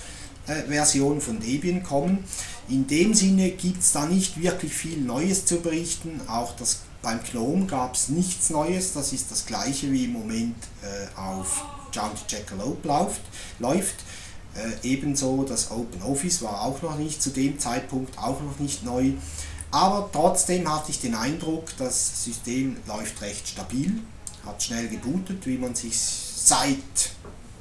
T-Version von Debian kommen. In dem Sinne gibt es da nicht wirklich viel Neues zu berichten. Auch das, beim GNOME gab es nichts Neues. Das ist das gleiche wie im Moment äh, auf Jumpy Jackalope läuft. läuft. Äh, ebenso das OpenOffice war auch noch nicht, zu dem Zeitpunkt auch noch nicht neu. Aber trotzdem hatte ich den Eindruck, das System läuft recht stabil, hat schnell gebootet, wie man sich seit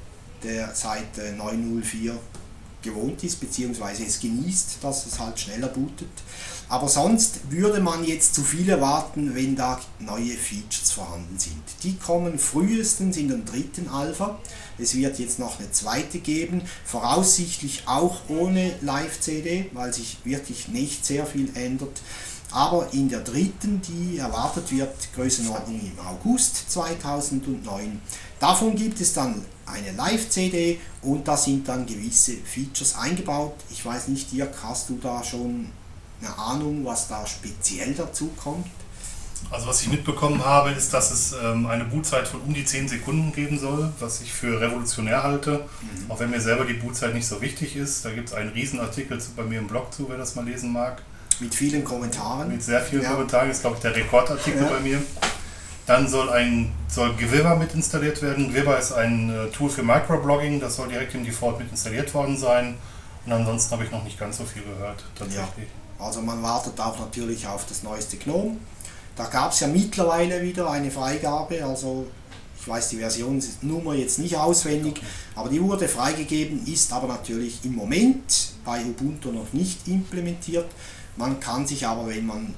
der seit neun null vier gewohnt ist, beziehungsweise es genießt, dass es halt schneller bootet. Aber sonst würde man jetzt zu viel erwarten, wenn da neue Features vorhanden sind. Die kommen frühestens in der dritten Alpha. Es wird jetzt noch eine zweite geben, voraussichtlich auch ohne Live-C D, weil sich wirklich nicht sehr viel ändert. Aber in der dritten, die erwartet wird, Größenordnung im August zweitausendneun. Davon gibt es dann eine Live-C D und da sind dann gewisse Features eingebaut. Ich weiß nicht, Dirk, hast du da schon eine Ahnung, was da speziell dazu kommt? Also was ich mitbekommen habe, ist, dass es ähm, eine Bootzeit von um die zehn Sekunden geben soll, was ich für revolutionär halte, mhm. auch wenn mir selber die Bootzeit nicht so wichtig ist. Da gibt es einen Riesenartikel zu, bei mir im Blog zu, wer das mal lesen mag. Mit vielen Kommentaren. Mit sehr vielen ja. Kommentaren, ist glaube ich der Rekordartikel ja. bei mir. Dann soll ein soll Gwibber mit installiert werden. Gwibber ist ein äh, Tool für Microblogging, das soll direkt im Default mit installiert worden sein. Und ansonsten habe ich noch nicht ganz so viel gehört, tatsächlich. Ja. Also man wartet auch natürlich auf das neueste GNOME. Da gab es ja mittlerweile wieder eine Freigabe, also ich weiß die Versionsnummer jetzt nicht auswendig, okay. aber die wurde freigegeben, ist aber natürlich im Moment bei Ubuntu noch nicht implementiert. Man kann sich aber, wenn man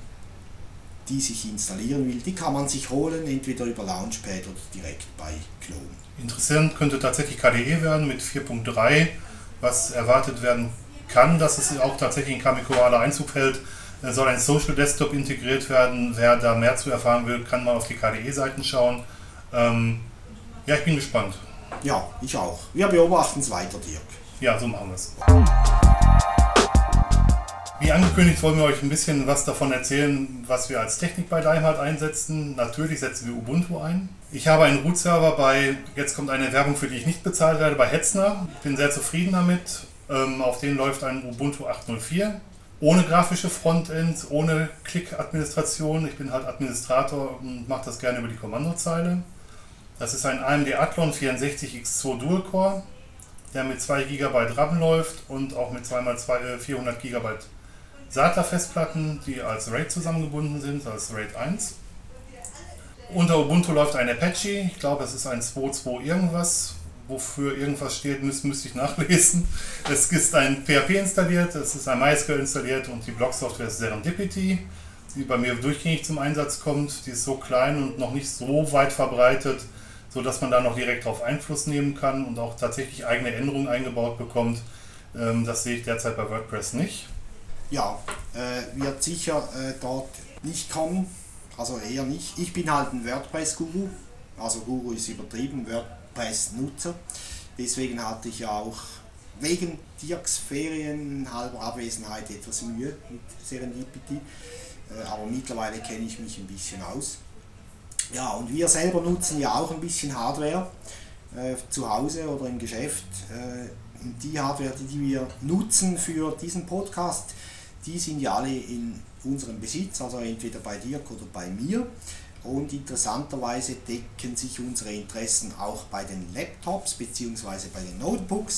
die sich installieren will, die kann man sich holen, entweder über Launchpad oder direkt bei GNOME. Interessant könnte tatsächlich K D E werden mit vier Punkt drei, was erwartet werden kann, dass es auch tatsächlich in Kamik Koala Einzug hält. Soll ein Social Desktop integriert werden. Wer da mehr zu erfahren will, kann mal auf die K D E-Seiten schauen. Ähm, ja, ich bin gespannt. Ja, ich auch. Wir beobachten es weiter, Dirk. Ja, so machen wir es. Wie angekündigt, wollen wir euch ein bisschen was davon erzählen, was wir als Technik bei Daimhardt einsetzen. Natürlich setzen wir Ubuntu ein. Ich habe einen Root-Server bei, jetzt kommt eine Werbung, für die ich nicht bezahlt werde, bei Hetzner. Ich bin sehr zufrieden damit. Ähm, auf denen läuft ein Ubuntu acht Punkt null vier. Ohne grafische Frontend, ohne Klick-Administration. Ich bin halt Administrator und mache das gerne über die Kommandozeile. Das ist ein A M D Athlon vierundsechzig X zwei Dual-Core, der mit zwei Gigabyte RAM läuft und auch mit zwei mal vierhundert Gigabyte S A T A-Festplatten, die als RAID zusammengebunden sind, als RAID eins. Unter Ubuntu läuft ein Apache, ich glaube es ist ein zwei Punkt zwei irgendwas. Wofür irgendwas steht, müsste, müsste ich nachlesen. Es ist ein P H P installiert, es ist ein MySQL installiert und die Blog-Software ist Serendipity, die bei mir durchgängig zum Einsatz kommt. Die ist so klein und noch nicht so weit verbreitet, sodass man da noch direkt darauf Einfluss nehmen kann und auch tatsächlich eigene Änderungen eingebaut bekommt. Das sehe ich derzeit bei WordPress nicht. Ja, äh, wird sicher äh, dort nicht kommen, also eher nicht. Ich bin halt ein WordPress-Guru, also Guru ist übertrieben, WordPress Nutzer. Deswegen hatte ich ja auch wegen Dirks Ferien halber Abwesenheit etwas Mühe mit Serendipity. Aber mittlerweile kenne ich mich ein bisschen aus. Ja, und wir selber nutzen ja auch ein bisschen Hardware äh, zu Hause oder im Geschäft. Äh, und die Hardware, die wir nutzen für diesen Podcast, die sind ja alle in unserem Besitz, also entweder bei Dirk oder bei mir. Und interessanterweise decken sich unsere Interessen auch bei den Laptops bzw. bei den Notebooks.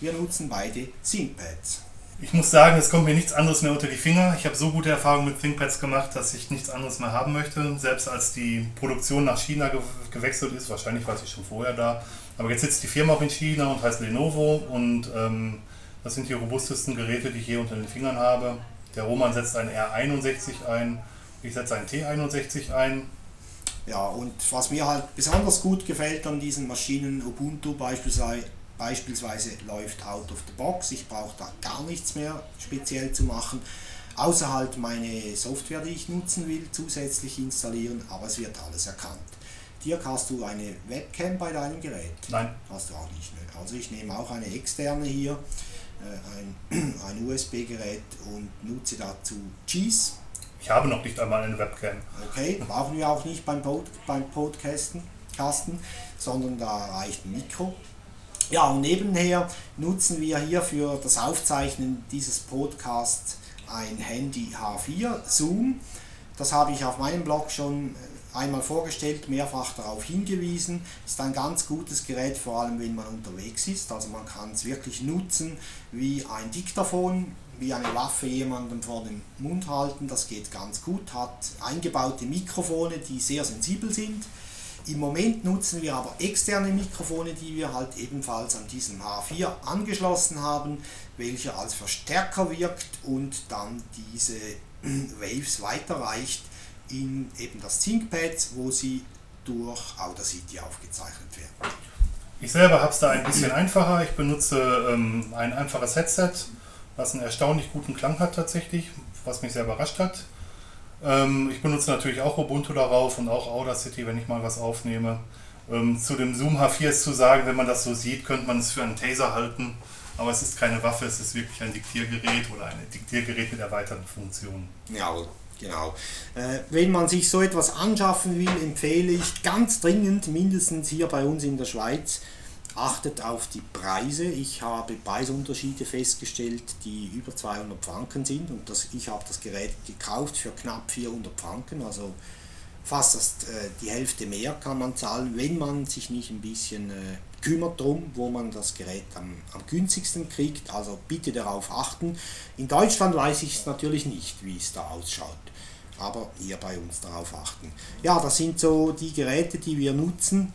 Wir nutzen beide ThinkPads. Ich muss sagen, es kommt mir nichts anderes mehr unter die Finger. Ich habe so gute Erfahrungen mit ThinkPads gemacht, dass ich nichts anderes mehr haben möchte. Selbst als die Produktion nach China ge- gewechselt ist, wahrscheinlich war sie schon vorher da. Aber jetzt sitzt die Firma auch in China und heißt Lenovo und ähm, das sind die robustesten Geräte, die ich je unter den Fingern habe. Der Roman setzt einen R einundsechzig ein, ich setze einen T einundsechzig ein. Ja, und was mir halt besonders gut gefällt an diesen Maschinen, Ubuntu beispielsweise, beispielsweise läuft out of the box. Ich brauche da gar nichts mehr speziell zu machen, außer halt meine Software, die ich nutzen will, zusätzlich installieren, aber es wird alles erkannt. Dirk, hast du eine Webcam bei deinem Gerät? Nein. Hast du auch nicht. Ne? Also ich nehme auch eine externe hier, äh, ein, ein U S B-Gerät und nutze dazu Cheese. Ich habe noch nicht einmal eine Webcam. Okay, brauchen wir auch nicht beim, Pod, beim Podcasten, Kasten, sondern da reicht ein Mikro. Ja, und nebenher nutzen wir hier für das Aufzeichnen dieses Podcasts ein Handy H vier Zoom. Das habe ich auf meinem Blog schon einmal vorgestellt, mehrfach darauf hingewiesen. Ist ein ganz gutes Gerät, vor allem wenn man unterwegs ist. Also man kann es wirklich nutzen wie ein Diktaphon, wie eine Waffe jemandem vor dem Mund halten. Das geht ganz gut, hat eingebaute Mikrofone, die sehr sensibel sind. Im Moment nutzen wir aber externe Mikrofone, die wir halt ebenfalls an diesem H vier angeschlossen haben, welcher als Verstärker wirkt und dann diese Waves weiterreicht in eben das ThinkPad, wo sie durch Audacity aufgezeichnet werden. Ich selber habe es da ein bisschen einfacher. Ich benutze ähm, ein einfaches Headset, was einen erstaunlich guten Klang hat tatsächlich, was mich sehr überrascht hat. Ähm, ich benutze natürlich auch Ubuntu darauf und auch Audacity, wenn ich mal was aufnehme. Ähm, zu dem Zoom H vier ist zu sagen, wenn man das so sieht, könnte man es für einen Taser halten, aber es ist keine Waffe, es ist wirklich ein Diktiergerät oder ein Diktiergerät mit erweiterten Funktionen. Ja, genau. Äh, wenn man sich so etwas anschaffen will, empfehle ich ganz dringend, mindestens hier bei uns in der Schweiz, achtet auf die Preise. Ich habe Preisunterschiede festgestellt, die über zweihundert Franken sind und das, ich habe das Gerät gekauft für knapp vierhundert Franken, also fast das, äh, die Hälfte mehr kann man zahlen, wenn man sich nicht ein bisschen äh, kümmert drum, wo man das Gerät am, am günstigsten kriegt, also bitte darauf achten. In Deutschland weiß ich es natürlich nicht, wie es da ausschaut, aber ihr bei uns darauf achten. Ja, das sind so die Geräte, die wir nutzen.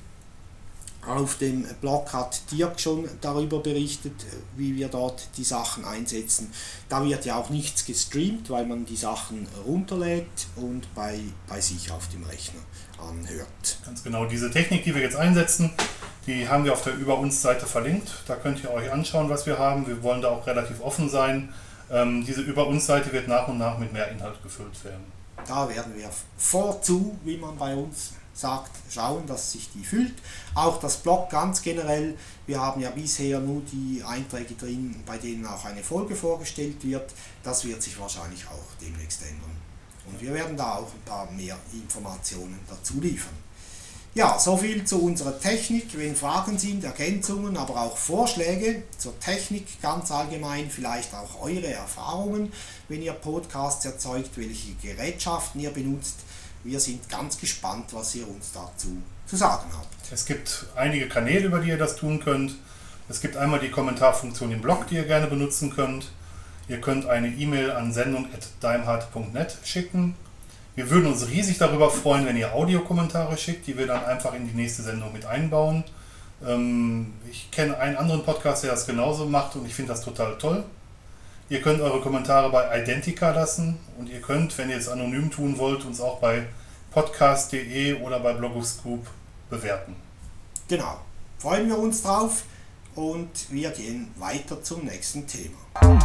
Auf dem Blog hat Dirk schon darüber berichtet, wie wir dort die Sachen einsetzen. Da wird ja auch nichts gestreamt, weil man die Sachen runterlädt und bei, bei sich auf dem Rechner anhört. Ganz genau, diese Technik, die wir jetzt einsetzen, die haben wir auf der Über uns Seite verlinkt. Da könnt ihr euch anschauen, was wir haben. Wir wollen da auch relativ offen sein. Ähm, diese Über uns Seite wird nach und nach mit mehr Inhalt gefüllt werden. Da werden wir vorzu, wie man bei uns sagt, schauen, dass sich die füllt. Auch das Blog ganz generell, wir haben ja bisher nur die Einträge drin, bei denen auch eine Folge vorgestellt wird. Das wird sich wahrscheinlich auch demnächst ändern. Und wir werden da auch ein paar mehr Informationen dazu liefern. Ja, soviel zu unserer Technik. Wenn Fragen sind, Ergänzungen, aber auch Vorschläge zur Technik ganz allgemein, vielleicht auch eure Erfahrungen, wenn ihr Podcasts erzeugt, welche Gerätschaften ihr benutzt. Wir sind ganz gespannt, was ihr uns dazu zu sagen habt. Es gibt einige Kanäle, über die ihr das tun könnt. Es gibt einmal die Kommentarfunktion im Blog, die ihr gerne benutzen könnt. Ihr könnt eine E-Mail an sendung at daimhardt punkt net schicken. Wir würden uns riesig darüber freuen, wenn ihr Audiokommentare schickt, die wir dann einfach in die nächste Sendung mit einbauen. Ähm, ich kenne einen anderen Podcast, der das genauso macht und ich finde das total toll. Ihr könnt eure Kommentare bei Identica lassen und ihr könnt, wenn ihr es anonym tun wollt, uns auch bei podcast punkt de oder bei Blogoscoop bewerten. Genau, freuen wir uns drauf und wir gehen weiter zum nächsten Thema.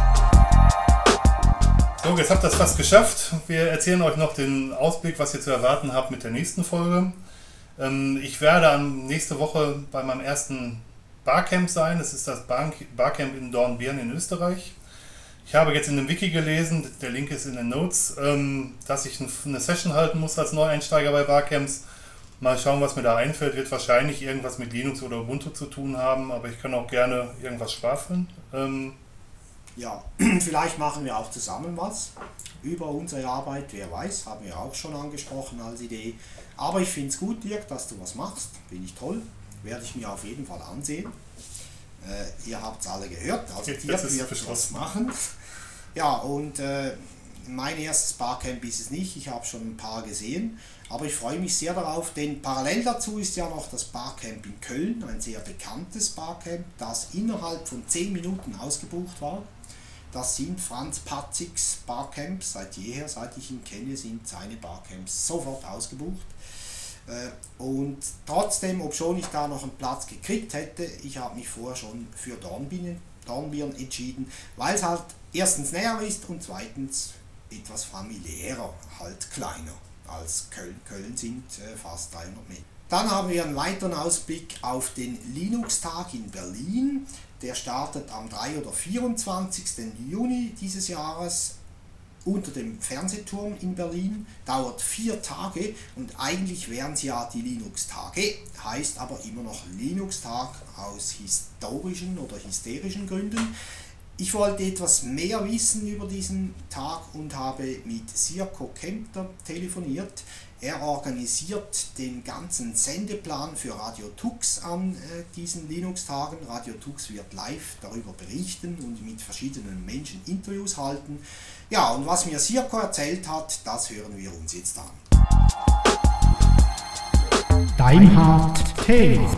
So, jetzt habt ihr es fast geschafft. Wir erzählen euch noch den Ausblick, was ihr zu erwarten habt mit der nächsten Folge. Ich werde nächste Woche bei meinem ersten Barcamp sein. Das ist das Barcamp in Dornbirn in Österreich. Ich habe jetzt in dem Wiki gelesen, der Link ist in den Notes, dass ich eine Session halten muss als Neueinsteiger bei Barcamps. Mal schauen, was mir da einfällt. Wird wahrscheinlich irgendwas mit Linux oder Ubuntu zu tun haben, aber ich kann auch gerne irgendwas schwafeln. Ja, vielleicht machen wir auch zusammen was über unsere Arbeit, wer weiß, haben wir auch schon angesprochen als Idee. Aber ich finde es gut, Dirk, dass du was machst, finde ich toll, werde ich mir auf jeden Fall ansehen. Äh, ihr habt es alle gehört, also Jetzt Dirk ist es wird was machen. Ja, und äh, mein erstes Barcamp ist es nicht, ich habe schon ein paar gesehen, aber ich freue mich sehr darauf, denn parallel dazu ist ja noch das Barcamp in Köln, ein sehr bekanntes Barcamp, das innerhalb von zehn Minuten ausgebucht war. Das sind Franz Patzigs Barcamps, seit jeher, seit ich ihn kenne, sind seine Barcamps sofort ausgebucht. Und trotzdem, obschon ich da noch einen Platz gekriegt hätte, ich habe mich vorher schon für Dornbirn, Dornbirn entschieden, weil es halt erstens näher ist und zweitens etwas familiärer, halt kleiner als Köln. Köln sind äh, fast dreihundert Meter. Dann haben wir einen weiteren Ausblick auf den Linux-Tag in Berlin. Der startet am drei oder vierundzwanzigsten Juni dieses Jahres unter dem Fernsehturm in Berlin, dauert vier Tage und eigentlich wären es ja die Linux-Tage, heißt aber immer noch Linux-Tag aus historischen oder hysterischen Gründen. Ich wollte etwas mehr wissen über diesen Tag und habe mit Sirko Kempter telefoniert. Er organisiert den ganzen Sendeplan für Radio Tux an äh, diesen Linux-Tagen. Radio Tux wird live darüber berichten und mit verschiedenen Menschen Interviews halten. Ja, und was mir Sirko erzählt hat, das hören wir uns jetzt an. Deinhard-Thema.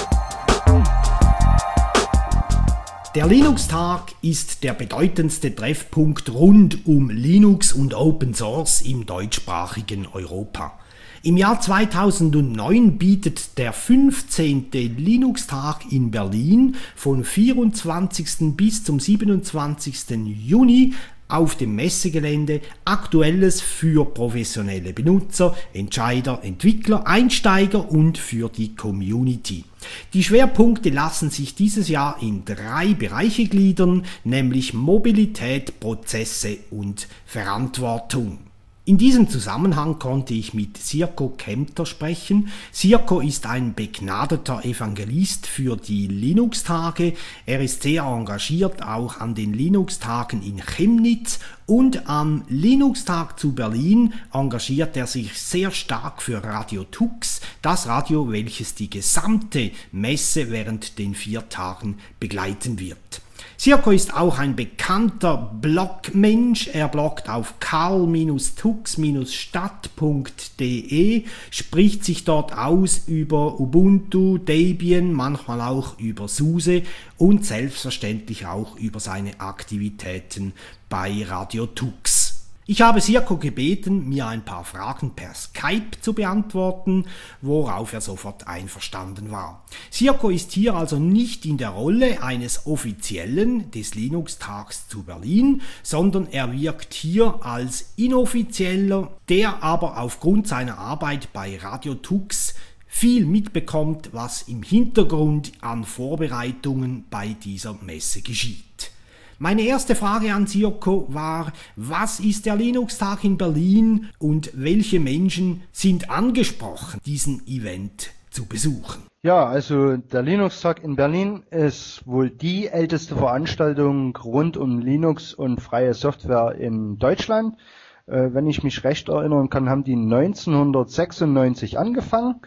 Der Linux-Tag ist der bedeutendste Treffpunkt rund um Linux und Open Source im deutschsprachigen Europa. Im Jahr zweitausendneun bietet der fünfzehnte Linux-Tag in Berlin von vierundzwanzigsten bis zum siebenundzwanzigsten Juni auf dem Messegelände Aktuelles für professionelle Benutzer, Entscheider, Entwickler, Einsteiger und für die Community. Die Schwerpunkte lassen sich dieses Jahr in drei Bereiche gliedern, nämlich Mobilität, Prozesse und Verantwortung. In diesem Zusammenhang konnte ich mit Sirko Kempter sprechen. Sirko ist ein begnadeter Evangelist für die Linux-Tage. Er ist sehr engagiert auch an den Linux-Tagen in Chemnitz und am Linux-Tag zu Berlin engagiert er sich sehr stark für Radio Tux, das Radio, welches die gesamte Messe während den vier Tagen begleiten wird. Sirko ist auch ein bekannter Blogmensch. Er bloggt auf karl tux stadt punkt de, spricht sich dort aus über Ubuntu, Debian, manchmal auch über SUSE und selbstverständlich auch über seine Aktivitäten bei Radio Tux. Ich habe Sirko gebeten, mir ein paar Fragen per Skype zu beantworten, worauf er sofort einverstanden war. Sirko ist hier also nicht in der Rolle eines Offiziellen des Linux-Tags zu Berlin, sondern er wirkt hier als Inoffizieller, der aber aufgrund seiner Arbeit bei Radio Tux viel mitbekommt, was im Hintergrund an Vorbereitungen bei dieser Messe geschieht. Meine erste Frage an Sirko war, was ist der Linux-Tag in Berlin und welche Menschen sind angesprochen, diesen Event zu besuchen? Ja, also der Linux-Tag in Berlin ist wohl die älteste Veranstaltung rund um Linux und freie Software in Deutschland. Äh, wenn ich mich recht erinnern kann, haben die neunzehnhundertsechsundneunzig angefangen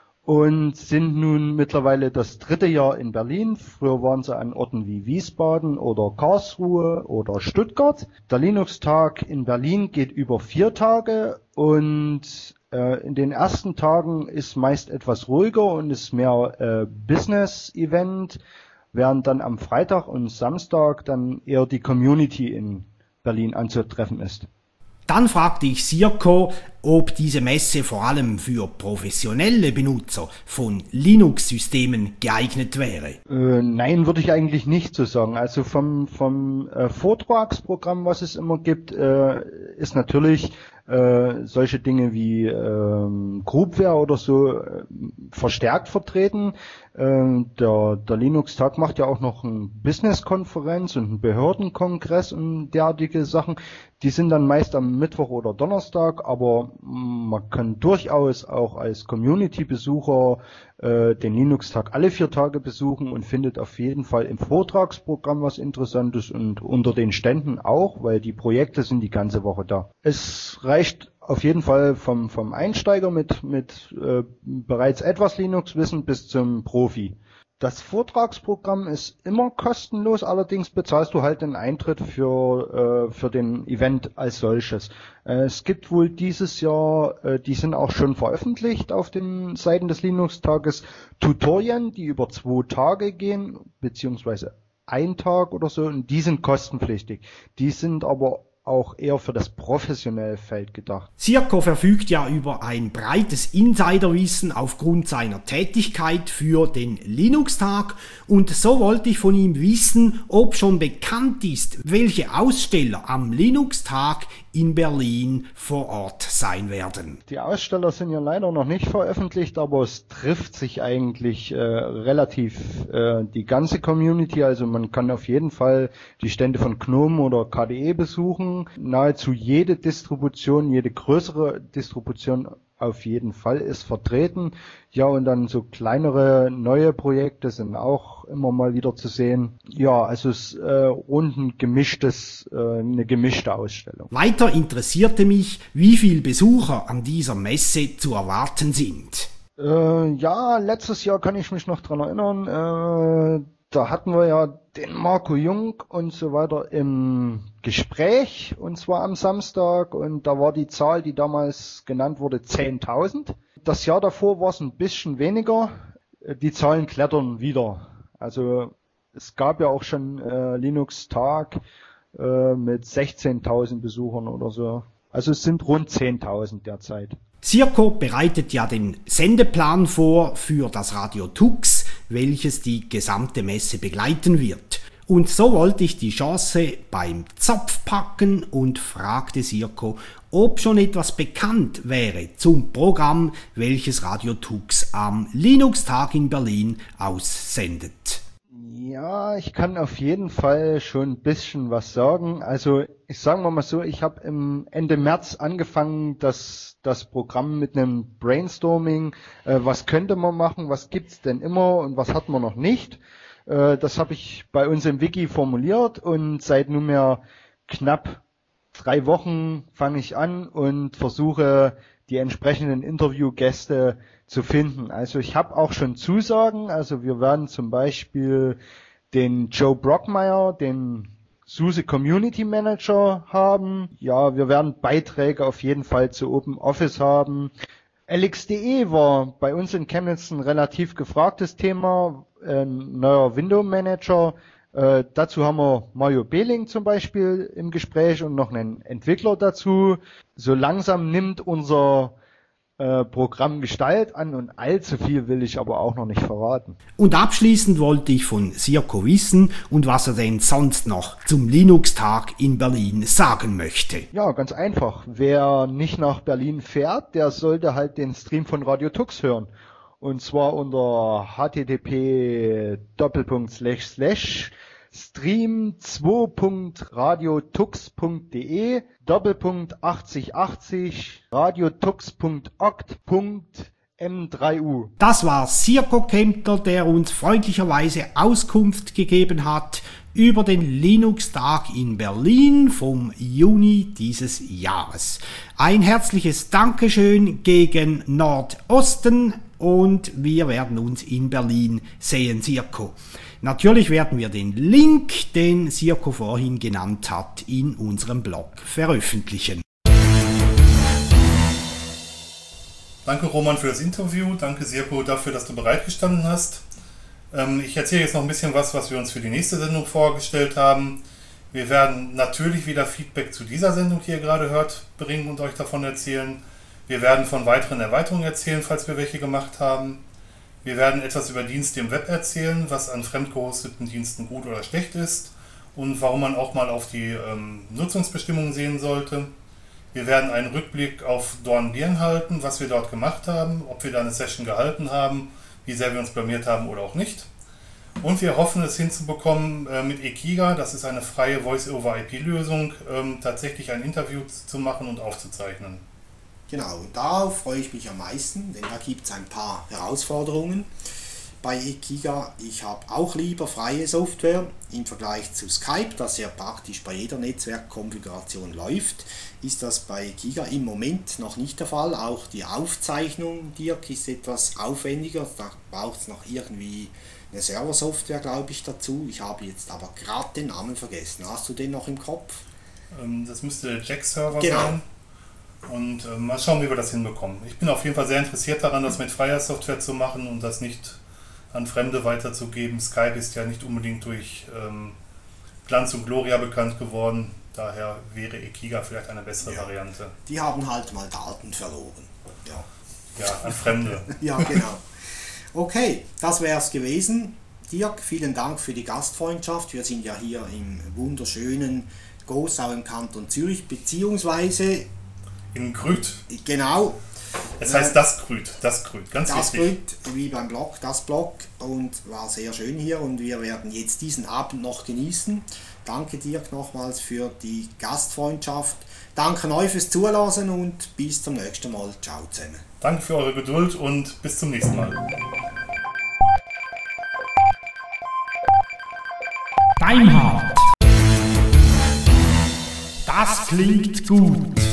und sind nun mittlerweile das dritte Jahr in Berlin. Früher waren sie an Orten wie Wiesbaden oder Karlsruhe oder Stuttgart. Der Linux-Tag in Berlin geht über vier Tage und äh, in den ersten Tagen ist meist etwas ruhiger und ist mehr äh, Business-Event, während dann am Freitag und Samstag dann eher die Community in Berlin anzutreffen ist. Dann fragte ich Sirko, ob diese Messe vor allem für professionelle Benutzer von Linux-Systemen geeignet wäre. Äh, nein, würde ich eigentlich nicht so sagen. Also vom, vom äh, Vortragsprogramm, was es immer gibt, äh, ist natürlich äh, solche Dinge wie äh, Groupware oder so äh, verstärkt vertreten. Äh, der, der Linux-Tag macht ja auch noch eine Business-Konferenz und einen Behördenkongress und derartige Sachen. Die sind dann meist am Mittwoch oder Donnerstag, aber man kann durchaus auch als Community-Besucher äh, den Linux-Tag alle vier Tage besuchen und findet auf jeden Fall im Vortragsprogramm was Interessantes und unter den Ständen auch, weil die Projekte sind die ganze Woche da. Es reicht auf jeden Fall vom, vom Einsteiger mit, mit äh, bereits etwas Linux-Wissen bis zum Profi. Das Vortragsprogramm ist immer kostenlos, allerdings bezahlst du halt den Eintritt für, äh, für den Event als solches. Äh, es gibt wohl dieses Jahr, äh, die sind auch schon veröffentlicht auf den Seiten des Linux-Tages, Tutorien, die über zwei Tage gehen, beziehungsweise ein Tag oder so, und die sind kostenpflichtig. Die sind aber auch eher für das professionelle Feld gedacht. Sirko verfügt ja über ein breites Insiderwissen aufgrund seiner Tätigkeit für den Linux-Tag und so wollte ich von ihm wissen, ob schon bekannt ist, welche Aussteller am Linux-Tag in Berlin vor Ort sein werden. Die Aussteller sind ja leider noch nicht veröffentlicht, aber es trifft sich eigentlich äh, relativ äh, die ganze Community, also man kann auf jeden Fall die Stände von GNOME oder K D E besuchen. Nahezu jede Distribution, jede größere Distribution auf jeden Fall ist vertreten. Ja, und dann so kleinere neue Projekte sind auch immer mal wieder zu sehen. Ja, also es ist äh, rund ein gemischtes, äh, eine gemischte Ausstellung. Weiter interessierte mich, wie viele Besucher an dieser Messe zu erwarten sind. Äh, ja, letztes Jahr kann ich mich noch dran erinnern, äh, da hatten wir ja den Marco Jung und so weiter im Gespräch, und zwar am Samstag, und da war die Zahl, die damals genannt wurde, zehntausend. Das Jahr davor war es ein bisschen weniger, die Zahlen klettern wieder. Also es gab ja auch schon äh, Linux-Tag äh, mit sechzehntausend Besuchern oder so. Also es sind rund zehntausend derzeit. Sirko bereitet ja den Sendeplan vor für das Radio Tux, welches die gesamte Messe begleiten wird. Und so wollte ich die Chance beim Zopf packen und fragte Sirko, ob schon etwas bekannt wäre zum Programm, welches Radio Tux am Linux-Tag in Berlin aussendet. Ja, ich kann auf jeden Fall schon ein bisschen was sagen. Also ich sage mal so, ich habe im Ende März angefangen, das das Programm mit einem Brainstorming, äh, was könnte man machen, was gibt's denn immer und was hat man noch nicht. Äh, das habe ich bei uns im Wiki formuliert und seit nunmehr knapp drei Wochen fange ich an und versuche die entsprechenden Interviewgäste zu finden. Also ich habe auch schon Zusagen, also wir werden zum Beispiel den Joe Brockmeyer, den SUSE Community Manager haben. Ja, wir werden Beiträge auf jeden Fall zu OpenOffice haben. L X D E war bei uns in Chemnitz ein relativ gefragtes Thema, ein neuer Window Manager. Äh, dazu haben wir Mario Behling zum Beispiel im Gespräch und noch einen Entwickler dazu. So langsam nimmt unser äh, Programm Gestalt an und allzu viel will ich aber auch noch nicht verraten. Und abschließend wollte ich von Sirko wissen und was er denn sonst noch zum Linux-Tag in Berlin sagen möchte. Ja, ganz einfach. Wer nicht nach Berlin fährt, der sollte halt den Stream von Radio Tux hören. Und zwar unter http doppelpunkt slash slash stream zwei punkt radiotux.de doppelpunkt achtzig achtzig radiotux punkt oct punkt M drei U. Das war Sirko Kempter, der uns freundlicherweise Auskunft gegeben hat über den Linux-Tag in Berlin vom Juni dieses Jahres. Ein herzliches Dankeschön gegen Nordosten und wir werden uns in Berlin sehen, Sirko. Natürlich werden wir den Link, den Sirko vorhin genannt hat, in unserem Blog veröffentlichen. Danke Roman für das Interview, danke Sirko dafür, dass du bereitgestanden hast. Ähm, ich erzähle jetzt noch ein bisschen was, was wir uns für die nächste Sendung vorgestellt haben. Wir werden natürlich wieder Feedback zu dieser Sendung, die ihr gerade hört, bringen und euch davon erzählen. Wir werden von weiteren Erweiterungen erzählen, falls wir welche gemacht haben. Wir werden etwas über Dienste im Web erzählen, was an fremdgehosteten Diensten gut oder schlecht ist und warum man auch mal auf die ähm, Nutzungsbestimmungen sehen sollte. Wir werden einen Rückblick auf Dornbirn halten, was wir dort gemacht haben, ob wir da eine Session gehalten haben, wie sehr wir uns blamiert haben oder auch nicht. Und wir hoffen es hinzubekommen, äh, mit Ekiga, das ist eine freie Voice-over-I P-Lösung, ähm, tatsächlich ein Interview zu machen und aufzuzeichnen. Genau, darauf freue ich mich am meisten, denn da gibt es ein paar Herausforderungen bei Ekiga. Ich habe auch lieber freie Software im Vergleich zu Skype, das ja praktisch bei jeder Netzwerkkonfiguration läuft. Ist das bei Ekiga im Moment noch nicht der Fall. Auch die Aufzeichnung, Dirk, ist etwas aufwendiger, da braucht es noch irgendwie eine Serversoftware, glaube ich, dazu. Ich habe jetzt aber gerade den Namen vergessen. Hast du den noch im Kopf? Ähm, das müsste der Jack-Server Genau. sein. Und äh, mal schauen, wie wir das hinbekommen. Ich bin auf jeden Fall sehr interessiert daran, das mit freier Software zu machen und das nicht an Fremde weiterzugeben. Skype ist ja nicht unbedingt durch ähm, Glanz und Gloria bekannt geworden. Daher wäre Ekiga vielleicht eine bessere Ja. Variante. Die haben halt mal Daten verloren. Ja, Ja, an Fremde. ja genau. Okay, das wäre es gewesen. Dirk, vielen Dank für die Gastfreundschaft. Wir sind ja hier im wunderschönen Gossau im Kanton Zürich, beziehungsweise, In Grüt. genau, Es heißt das Grüt, das Grüt, ganz das wichtig. Bild, wie beim Blog, das Blog, und war sehr schön hier und wir werden jetzt diesen Abend noch genießen. Danke Dirk nochmals für die Gastfreundschaft. Danke euch fürs Zuhören und bis zum nächsten Mal. Ciao zusammen. Danke für eure Geduld und bis zum nächsten Mal. Beinhardt. Das klingt gut.